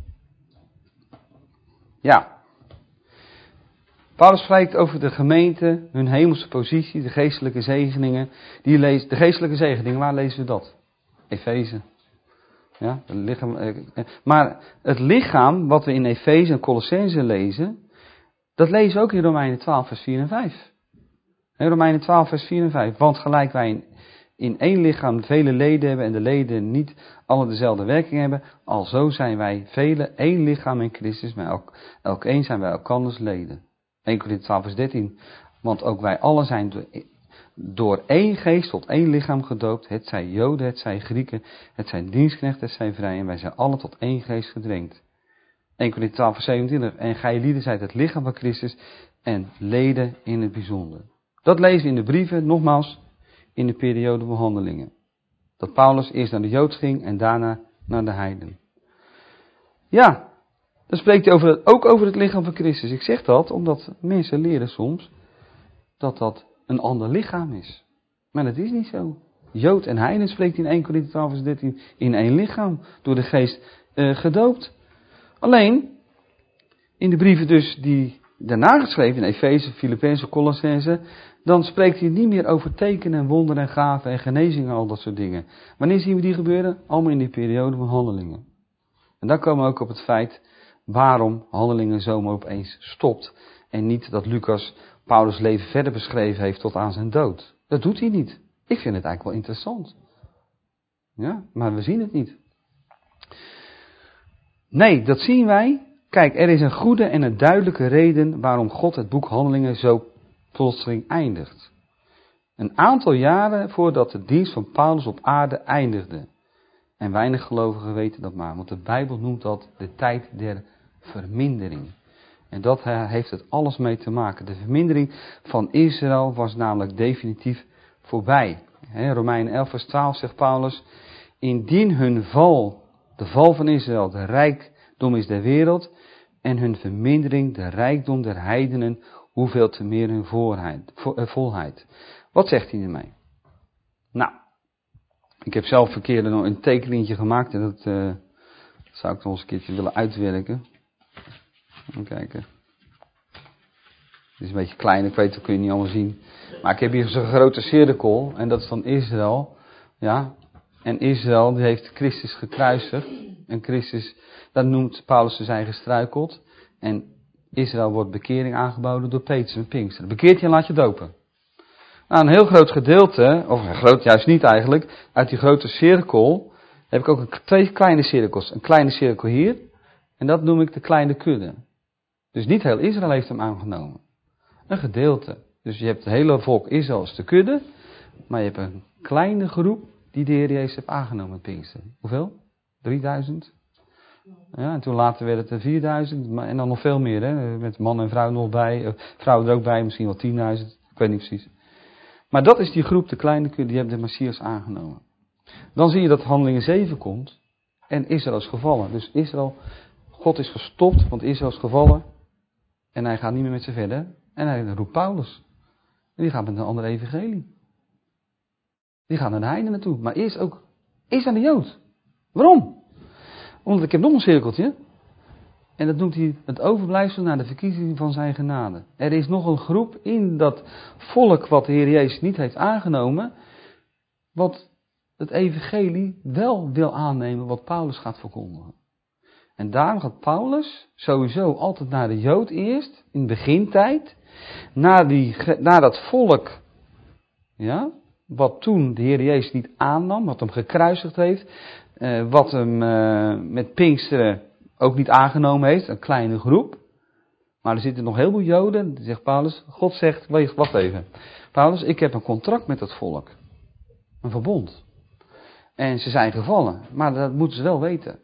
ja. Paulus spreekt over de gemeente, hun hemelse positie, de geestelijke zegeningen. Die leest, de geestelijke zegeningen, waar lezen we dat? Efeze. Ja, het lichaam, maar het lichaam, wat we in Efeze en Colossense lezen, dat lezen we ook in Romeinen twaalf, vers vier en vijf. In Romeinen twaalf, vers vier en vijf. Want gelijk wij in, in één lichaam vele leden hebben en de leden niet alle dezelfde werking hebben, alzo zijn wij vele één lichaam in Christus, maar elk, elk een zijn wij elkanders leden. eerste Korinthe twaalf, vers dertien. Want ook wij allen zijn door, door één geest tot één lichaam gedoopt. Het zij Joden, het zij Grieken, het zijn dienstknechten, het zijn vrij. En wij zijn allen tot één geest gedrenkt. eerste Korinthe twaalf, vers zevenentwintig. En gij lieden zijt het lichaam van Christus en leden in het bijzonder. Dat lezen we in de brieven, nogmaals, in de periode van Handelingen. Dat Paulus eerst naar de Joods ging en daarna naar de heiden. Ja, dan spreekt hij over het, ook over het lichaam van Christus. Ik zeg dat omdat mensen leren soms dat dat een ander lichaam is. Maar dat is niet zo. Jood en heiden, spreekt hij in Eerste Korinthe twaalf vers dertien, in één lichaam, door de geest uh, gedoopt. Alleen, in de brieven dus die daarna geschreven, in Efeze, Filippenzen, Colossense, dan spreekt hij niet meer over tekenen en wonderen en gaven en genezingen en al dat soort dingen. Wanneer zien we die gebeuren? Allemaal in die periode van Handelingen. En dan komen we ook op het feit waarom Handelingen zomaar opeens stopt. En niet dat Lucas Paulus' leven verder beschreven heeft tot aan zijn dood. Dat doet hij niet. Ik vind het eigenlijk wel interessant. Ja, maar we zien het niet. Nee, dat zien wij. Kijk, er is een goede en een duidelijke reden waarom God het boek Handelingen zo plotseling eindigt. Een aantal jaren voordat de dienst van Paulus op aarde eindigde. En weinig gelovigen weten dat maar, want de Bijbel noemt dat de tijd der vermindering. En dat heeft het alles mee te maken. De vermindering van Israël was namelijk definitief voorbij. Romeinen elf vers twaalf zegt Paulus, indien hun val, de val van Israël, de rijkdom is der wereld, en hun vermindering, de rijkdom der heidenen, hoeveel te meer hun voorheid, volheid. Wat zegt hij ermee? Nou, ik heb zelf verkeerde nog een tekeningetje gemaakt en dat, uh, dat zou ik nog eens een keertje willen uitwerken. Even kijken. Het is een beetje klein, ik weet dat kun je niet allemaal zien. Maar ik heb hier zo'n grote cirkel en dat is dan Israël. Ja, en Israël die heeft Christus gekruisigd. En Christus, dat noemt Paulus ze zijn gestruikeld. En Israël wordt bekering aangeboden door Petrus en Pinkster. Bekeert je en laat je dopen. Nou, een heel groot gedeelte, of een groot, juist niet eigenlijk, uit die grote cirkel heb ik ook een, twee kleine cirkels. Een kleine cirkel hier en dat noem ik de kleine kudde. Dus niet heel Israël heeft hem aangenomen. Een gedeelte. Dus je hebt het hele volk Israël als de kudde, maar je hebt een kleine groep die de Heer Jezus heeft aangenomen met Pinkster. Hoeveel? drieduizend? Ja, en toen later werd het er vierduizend en dan nog veel meer, hè? Met man en vrouw nog bij, vrouwen er ook bij, misschien wel tienduizend, ik weet niet precies. Maar dat is die groep, de kleine kudde, die hebben de Messias aangenomen. Dan zie je dat Handelingen zeven komt en Israël is gevallen. Dus Israël, God is gestopt, want Israël is gevallen en hij gaat niet meer met ze verder. En hij roept Paulus. En die gaat met een andere evangelie. Die gaat naar de heiden naartoe, maar eerst ook, eerst aan de Jood. Waarom? Omdat ik heb nog een cirkeltje. En dat noemt hij het overblijfsel naar de verkiezing van zijn genade. Er is nog een groep in dat volk wat de Heer Jezus niet heeft aangenomen, wat het evangelie wel wil aannemen wat Paulus gaat verkondigen. En daarom gaat Paulus sowieso altijd naar de Jood eerst, in de begintijd, naar, die, naar dat volk, ja, wat toen de Heer Jezus niet aannam, wat hem gekruisigd heeft, uh, wat hem uh, met Pinksteren ook niet aangenomen heeft, een kleine groep. Maar er zitten nog heel veel Joden, zegt Paulus, God zegt, wacht even. Paulus, ik heb een contract met dat volk. Een verbond. En ze zijn gevallen, maar dat moeten ze wel weten.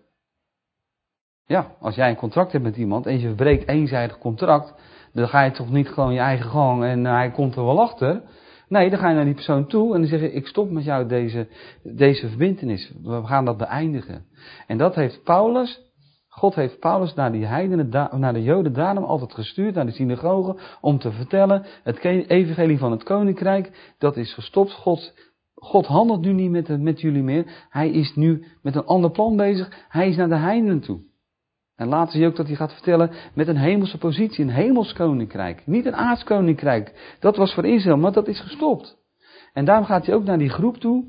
Ja, als jij een contract hebt met iemand en je verbreekt eenzijdig contract, dan ga je toch niet gewoon je eigen gang en uh, hij komt er wel achter. Nee, dan ga je naar die persoon toe en dan zeg je, ik stop met jou deze, deze verbintenis. We gaan dat beëindigen. En dat heeft Paulus, God heeft Paulus naar die heidenen, naar de Joden daarom altijd gestuurd, naar de synagogen, om te vertellen, het evangelie van het koninkrijk, dat is gestopt. God, God handelt nu niet met, met jullie meer. Hij is nu met een ander plan bezig. Hij is naar de heidenen toe. En later zie je ook dat hij gaat vertellen met een hemelse positie, een hemels koninkrijk. Niet een aards koninkrijk. Dat was voor Israël, maar dat is gestopt. En daarom gaat hij ook naar die groep toe,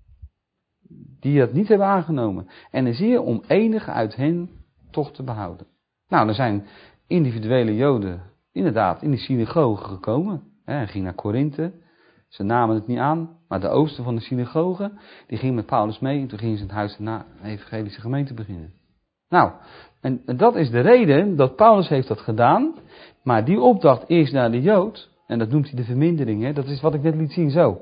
die dat niet hebben aangenomen. En dan zie je om enige uit hen toch te behouden. Nou, er zijn individuele Joden inderdaad in die synagoge gekomen. Hij ging naar Korinthe. Ze namen het niet aan, maar de oosten van de synagoge, die ging met Paulus mee. En toen gingen ze in het huis daarna een evangelische gemeente beginnen. Nou, en dat is de reden dat Paulus heeft dat gedaan. Maar die opdracht eerst naar de Jood, en dat noemt hij de vermindering, hè, dat is wat ik net liet zien, zo.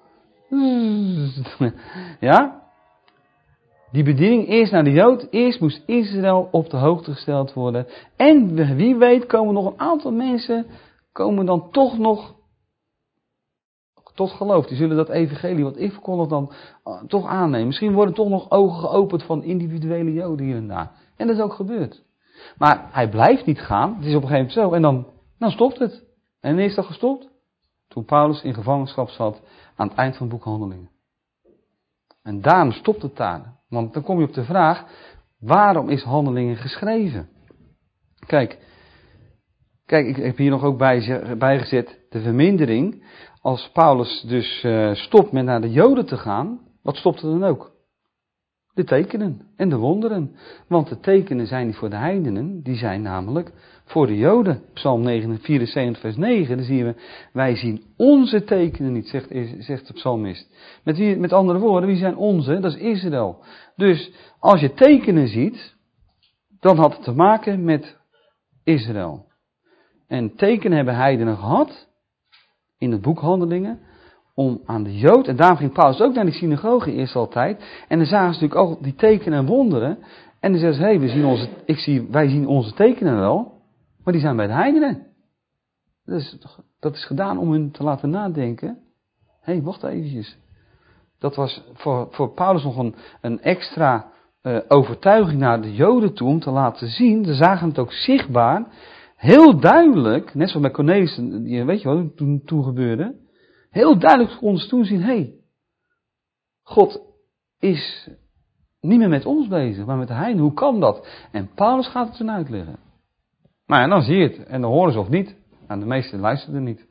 Ja? Die bediening eerst naar de Jood, eerst moest Israël op de hoogte gesteld worden. En wie weet komen nog een aantal mensen, komen dan toch nog tot geloof. Die zullen dat evangelie wat ik verkondig dan uh, toch aannemen. Misschien worden toch nog ogen geopend van individuele Joden hier en daar. En dat is ook gebeurd. Maar hij blijft niet gaan. Het is op een gegeven moment zo. En dan, dan stopt het. En wanneer is dat gestopt? Toen Paulus in gevangenschap zat aan het eind van het boek Handelingen. En daarom stopt het daar. Want dan kom je op de vraag, waarom is Handelingen geschreven? Kijk, kijk ik heb hier nog ook bij, bijgezet de vermindering. Als Paulus dus uh, stopt met naar de Joden te gaan, wat stopt er dan ook? De tekenen en de wonderen. Want de tekenen zijn niet voor de heidenen, die zijn namelijk voor de Joden. Psalm vierenzeventig vers negen, dan zien we, wij zien onze tekenen niet, zegt, zegt de psalmist. Met, wie, met andere woorden, wie zijn onze? Dat is Israël. Dus als je tekenen ziet, dan had het te maken met Israël. En tekenen hebben heidenen gehad, in het boek Handelingen, om aan de Jood, en daarom ging Paulus ook naar die synagoge eerst altijd, en dan zagen ze natuurlijk ook die tekenen en wonderen, en dan zeggen ze, hé, hey, we zien onze, ik zie, wij zien onze tekenen wel, maar die zijn bij de heidenen. Dus dat is gedaan om hun te laten nadenken. Hé, hey, wacht eventjes. Dat was voor, voor Paulus nog een, een extra uh, overtuiging naar de Joden toe, om te laten zien, ze zagen het ook zichtbaar, heel duidelijk, net zoals bij Cornelius, weet je wat toen, toen gebeurde, heel duidelijk konden ze toen zien, hé, hey, God is niet meer met ons bezig, maar met de heidenen. Hoe kan dat? En Paulus gaat het toen uitleggen. Nou ja, dan zie je het. En dan horen ze of niet. Nou, de meesten luisterden niet.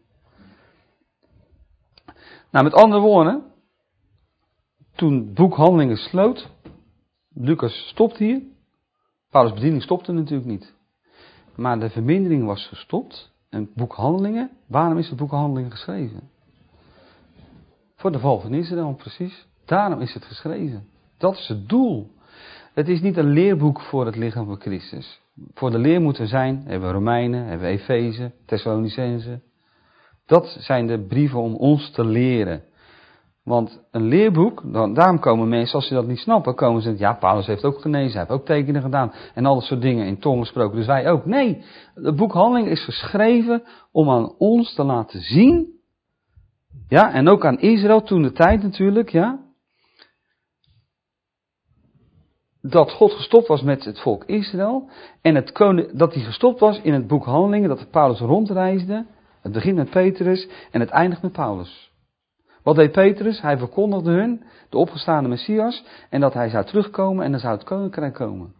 Nou, met andere woorden, toen het boek Handelingen sloot, Lucas stopt hier. Paulus' bediening stopte natuurlijk niet. Maar de vermindering was gestopt. En het boek Handelingen, waarom is het boek Handelingen geschreven? Voor de val van Israël, precies. Daarom is het geschreven. Dat is het doel. Het is niet een leerboek voor het lichaam van Christus. Voor de leer moeten we zijn, hebben we Romeinen, hebben we Efeze, Thessalonicense. Dat zijn de brieven om ons te leren. Want een leerboek, dan, daarom komen mensen, als ze dat niet snappen, komen ze en ja, Paulus heeft ook genezen, hij heeft ook tekenen gedaan en al dat soort dingen in tongen gesproken, dus wij ook. Nee, het boek Handelingen is geschreven om aan ons te laten zien, ja, en ook aan Israël toen de tijd natuurlijk, ja, dat God gestopt was met het volk Israël en het koning, dat hij gestopt was in het boek Handelingen, dat Paulus rondreisde. Het begint met Petrus en het eindigt met Paulus. Wat deed Petrus? Hij verkondigde hun de opgestaande Messias en dat hij zou terugkomen en dan zou het koninkrijk komen.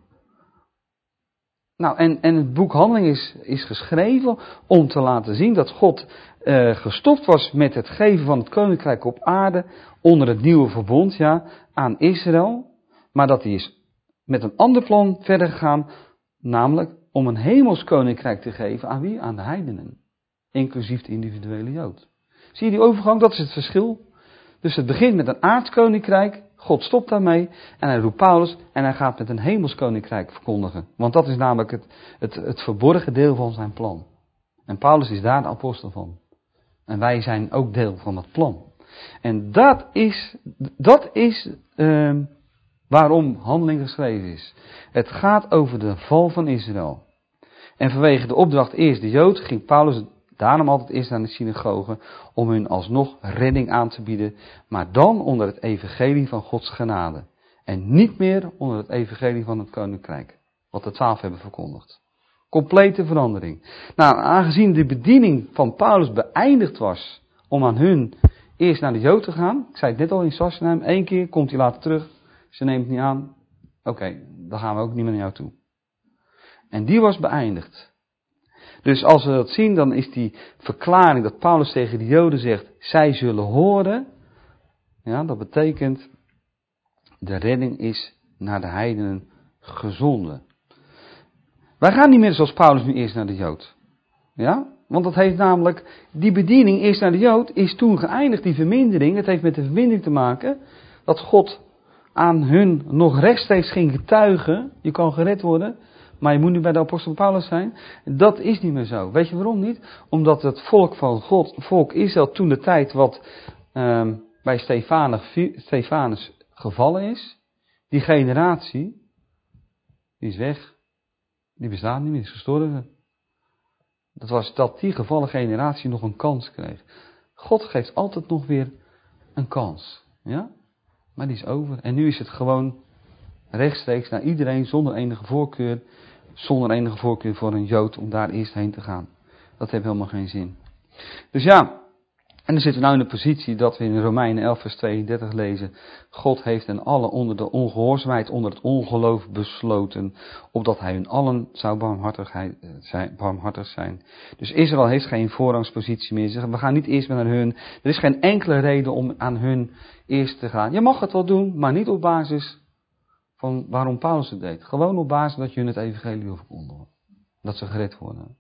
Nou, en, en het boek Handelingen is, is geschreven om te laten zien dat God uh, gestopt was met het geven van het koninkrijk op aarde onder het nieuwe verbond, ja, aan Israël. Maar dat hij is met een ander plan verder gegaan, namelijk om een hemels koninkrijk te geven aan wie? Aan de heidenen. Inclusief de individuele Jood. Zie je die overgang? Dat is het verschil. Dus het begint met een aardskoninkrijk. God stopt daarmee. En hij roept Paulus. En hij gaat met een hemelskoninkrijk verkondigen. Want dat is namelijk het, het, het verborgen deel van zijn plan. En Paulus is daar de apostel van. En wij zijn ook deel van dat plan. En dat is, dat is uh, waarom Handelingen geschreven is. Het gaat over de val van Israël. En vanwege de opdracht eerst de Jood ging Paulus daarom altijd eerst naar de synagoge om hun alsnog redding aan te bieden, maar dan onder het evangelie van Gods genade. En niet meer onder het evangelie van het koninkrijk, wat de twaalf hebben verkondigd. Complete verandering. Nou, aangezien de bediening van Paulus beëindigd was om aan hun eerst naar de Jood te gaan, ik zei het net al in Sassenheim, één keer komt hij later terug, ze neemt het niet aan, oké, okay, dan gaan we ook niet meer naar jou toe. En die was beëindigd. Dus als we dat zien, dan is die verklaring dat Paulus tegen de Joden zegt, zij zullen horen, ja, dat betekent, de redding is naar de heidenen gezonden. Wij gaan niet meer zoals Paulus nu eerst naar de Jood. Ja, want dat heeft namelijk, die bediening eerst naar de Jood is toen geëindigd, die vermindering, het heeft met de vermindering te maken, dat God aan hun nog rechtstreeks ging getuigen, je kan gered worden, maar je moet nu bij de apostel Paulus zijn. Dat is niet meer zo. Weet je waarom niet? Omdat het volk van God, volk Israël toen de tijd wat um, bij Stefanus, Stefanus gevallen is. Die generatie, die is weg. Die bestaat niet meer, is gestorven. Dat was dat die gevallen generatie nog een kans kreeg. God geeft altijd nog weer een kans. Ja? Maar die is over. En nu is het gewoon rechtstreeks naar iedereen zonder enige voorkeur. Zonder enige voorkeur voor een Jood om daar eerst heen te gaan. Dat heeft helemaal geen zin. Dus ja, En dan zitten we nou in de positie dat we in Romeinen elf vers tweeëndertig lezen. God heeft hen allen onder de ongehoorzaamheid, onder het ongeloof besloten, opdat hij hun allen zou barmhartig zijn. Dus Israël heeft geen voorrangspositie meer. Ze zeggen, we gaan niet eerst naar hun. Er is geen enkele reden om aan hun eerst te gaan. Je mag het wel doen, maar niet op basis van waarom Paulus het deed. Gewoon op basis dat je hun het evangelie wil verkondigen. Dat ze gered worden.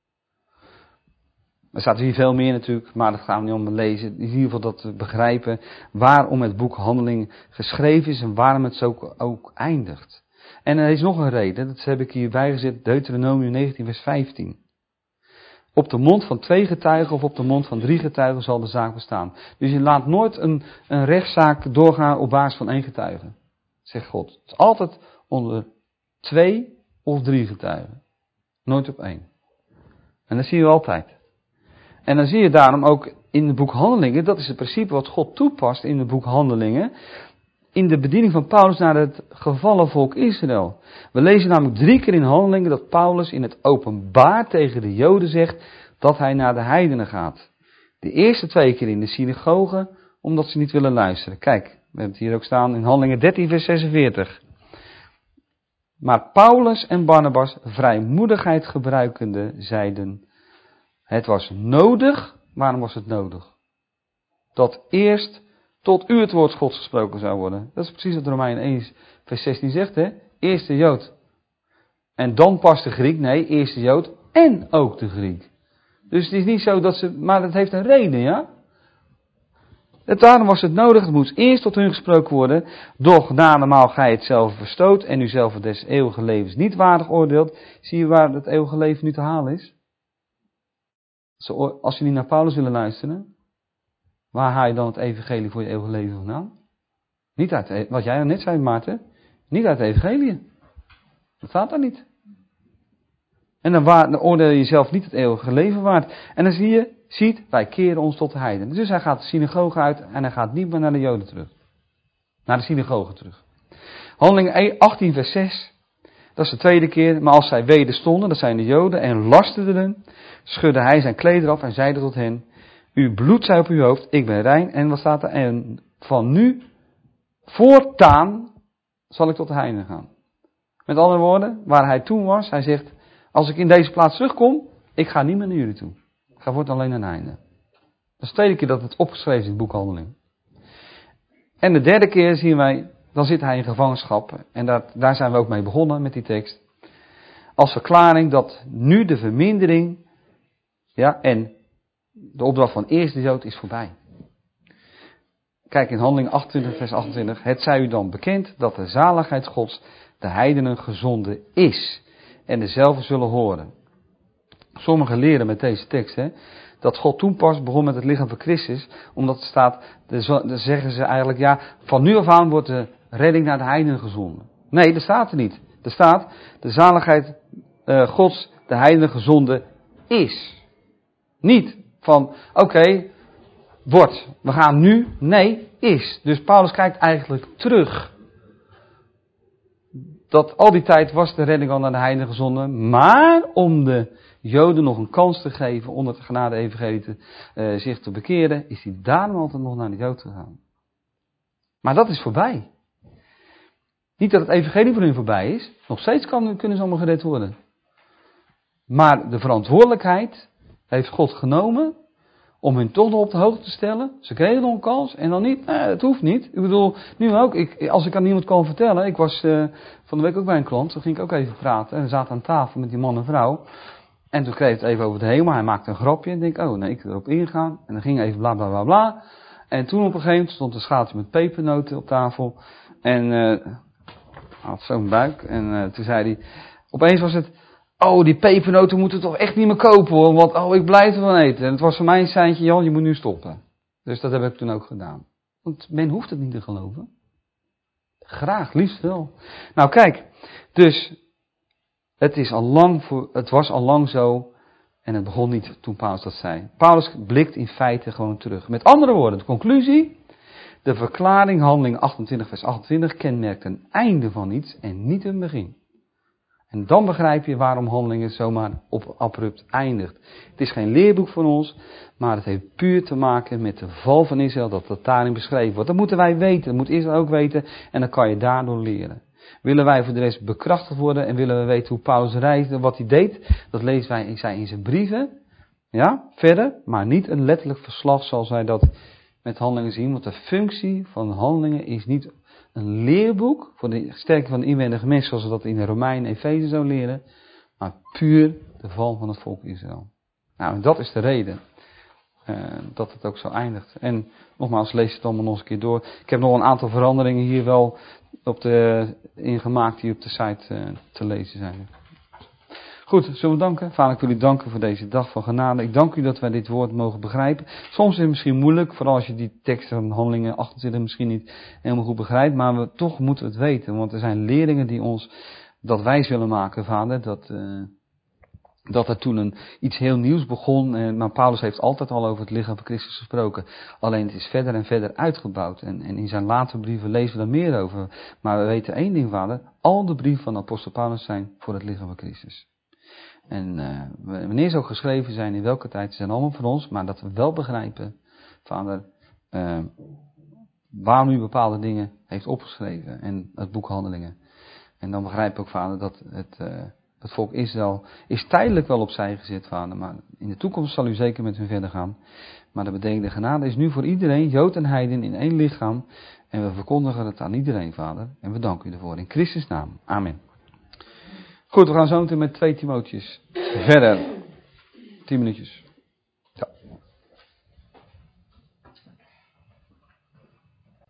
Er staat hier veel meer natuurlijk, maar dat gaan we niet om lezen. In ieder geval dat we begrijpen waarom het boek Handelingen geschreven is en waarom het zo ook eindigt. En er is nog een reden, dat heb ik hierbij gezet, Deuteronomium negentien vers vijftien. Op de mond van twee getuigen of op de mond van drie getuigen zal de zaak bestaan. Dus je laat nooit een, een rechtszaak doorgaan op basis van één getuige, zegt God. Het is altijd onder twee of drie getuigen. Nooit op één. En dat zie je altijd. En dan zie je daarom ook in het boek Handelingen, dat is het principe wat God toepast in het boek Handelingen, in de bediening van Paulus naar het gevallen volk Israël. We lezen namelijk drie keer in Handelingen dat Paulus in het openbaar tegen de Joden zegt dat hij naar de heidenen gaat. De eerste twee keer in de synagoge, omdat ze niet willen luisteren. Kijk, we hebben het hier ook staan in Handelingen dertien vers zesenveertig. Maar Paulus en Barnabas, vrijmoedigheid gebruikende, zeiden: het was nodig. Waarom was het nodig? Dat eerst tot u het woord Gods gesproken zou worden. Dat is precies wat Romeinen één vers zestien zegt, hè? Eerst de Jood. En dan pas de Griek. Nee, eerst de Jood en ook de Griek. Dus het is niet zo dat ze... Maar dat heeft een reden, ja? En daarom was het nodig. Het moest eerst tot hun gesproken worden. Doch nademaal gij het zelf verstoot en u zelf des eeuwige levens niet waardig oordeelt. Zie je waar het eeuwige leven nu te halen is? Als je niet naar Paulus willen luisteren, waar haal je dan het evangelie voor je eeuwige leven vandaan? Niet uit, wat jij net zei, Maarten, niet uit het evangelie. Dat staat er niet. En dan, waar, dan oordeel je jezelf niet het eeuwige leven waard. En dan zie je, ziet, wij keren ons tot de heidenen. Dus hij gaat de synagoge uit en hij gaat niet meer naar de Joden terug. Naar de synagoge terug. Handelingen achttien vers zes. Dat is de tweede keer. Maar als zij wederstonden, dat zijn de Joden, en lasterden, schudde hij zijn kleder af en zeide tot hen: uw bloed zij op uw hoofd, ik ben rein. En wat staat er? En van nu, voortaan, zal ik tot de heidenen gaan. Met andere woorden, waar hij toen was, hij zegt: als ik in deze plaats terugkom, ik ga niet meer naar jullie toe. Ik ga voortaan alleen naar de heidenen. Dat is de tweede keer dat het opgeschreven is in het boek Handelingen. En de derde keer zien wij, dan zit hij in gevangenschap. En dat, daar zijn we ook mee begonnen met die tekst. Als verklaring dat nu de vermindering, ja, en de opdracht van eerste Jood is voorbij. Kijk in Handelingen achtentwintig vers achtentwintig. Het zij u dan bekend dat de zaligheid Gods de heidenen gezonden is. En dezelfde zullen horen. Sommigen leren met deze tekst, hè, dat God toen pas begon met het lichaam van Christus. Omdat het staat, dan zeggen ze eigenlijk, ja, van nu af aan wordt de redding naar de heidenen gezonden. Nee, dat staat er niet. Er staat, de zaligheid uh, Gods de heidenen gezonden is. Niet van, oké, okay, wordt, we gaan nu. Nee, is. Dus Paulus kijkt eigenlijk terug. Dat al die tijd was de redding al naar de heidenen gezonden. Maar om de Joden nog een kans te geven onder het genade-evangelie te, uh, zich te bekeren, is hij daarom altijd nog naar de Jood gegaan. Maar dat is voorbij. Niet dat het evangelie voor hun voorbij is. Nog steeds kan, kunnen ze allemaal gered worden. Maar de verantwoordelijkheid heeft God genomen om hun toch nog op de hoogte te stellen. Ze kregen nog een kans en dan niet. Nee, dat hoeft niet. Ik bedoel, nu ook. Ik, als ik aan iemand kan vertellen. Ik was uh, van de week ook bij een klant. Toen ging ik ook even praten. En we zaten aan tafel met die man en vrouw. En toen kreeg het even over de hemel. Hij maakte een grapje. En ik denk, oh nee, ik erop ingaan. En dan ging even bla bla bla bla. En toen op een gegeven moment stond een schaaltje met pepernoten op tafel. En uh, hij had zo'n buik. En uh, toen zei hij, opeens was het, oh, die pepernoten moeten we toch echt niet meer kopen hoor. Want oh, ik blijf ervan eten. En het was voor mij een seintje, Jan, je moet nu stoppen. Dus dat heb ik toen ook gedaan. Want men hoeft het niet te geloven. Graag, liefst wel. Nou kijk, dus het, is al lang voor, het was al lang zo. En het begon niet toen Paulus dat zei. Paulus blikt in feite gewoon terug. Met andere woorden, de conclusie. De verklaring, handeling achtentwintig vers achtentwintig, kenmerkt een einde van iets en niet een begin. En dan begrijp je waarom Handelingen zomaar op abrupt eindigt. Het is geen leerboek van ons, maar het heeft puur te maken met de val van Israël, dat dat daarin beschreven wordt. Dat moeten wij weten, dat moet Israël ook weten en dan kan je daardoor leren. Willen wij voor de rest bekrachtigd worden en willen we weten hoe Paulus reisde, wat hij deed, dat lezen wij in zijn, in zijn brieven. Ja, verder, maar niet een letterlijk verslag zoals wij dat met Handelingen zien, want de functie van Handelingen is niet een leerboek voor de sterking van de inwendige mens, zoals we dat in de Romeinen en Efeze zo leren, maar puur de val van het volk Israël. Nou, en dat is de reden uh, dat het ook zo eindigt. En nogmaals, lees het allemaal nog eens een keer door. Ik heb nog een aantal veranderingen hier wel op de, ingemaakt die op de site uh, te lezen zijn. Goed, zullen we danken? Vader, ik wil u danken voor deze dag van genade. Ik dank u dat wij dit woord mogen begrijpen. Soms is het misschien moeilijk, vooral als je die tekst van Handelingen achtentwintig misschien niet helemaal goed begrijpt. Maar we, toch moeten we het weten, want er zijn leerlingen die ons dat wijs willen maken, Vader. Dat, uh, dat er toen een, iets heel nieuws begon. En, maar Paulus heeft altijd al over het lichaam van Christus gesproken. Alleen het is verder en verder uitgebouwd. En, en in zijn latere brieven lezen we daar meer over. Maar we weten één ding, Vader. Al de brieven van de apostel Paulus zijn voor het lichaam van Christus. En uh, wanneer ze ook geschreven zijn, in welke tijd, ze zijn allemaal voor ons, maar dat we wel begrijpen, Vader, uh, waarom u bepaalde dingen heeft opgeschreven en het boek Handelingen. En dan begrijp ik ook, Vader, dat het, uh, het volk Israël is tijdelijk wel opzij gezet, Vader, maar in de toekomst zal u zeker met hun verder gaan. Maar de betekende genade is nu voor iedereen, Jood en Heiden, in één lichaam. En we verkondigen het aan iedereen, Vader. En we danken u ervoor. In Christus' naam. Amen. Goed, we gaan zo meteen met twee Timotheus verder. Tien minuutjes.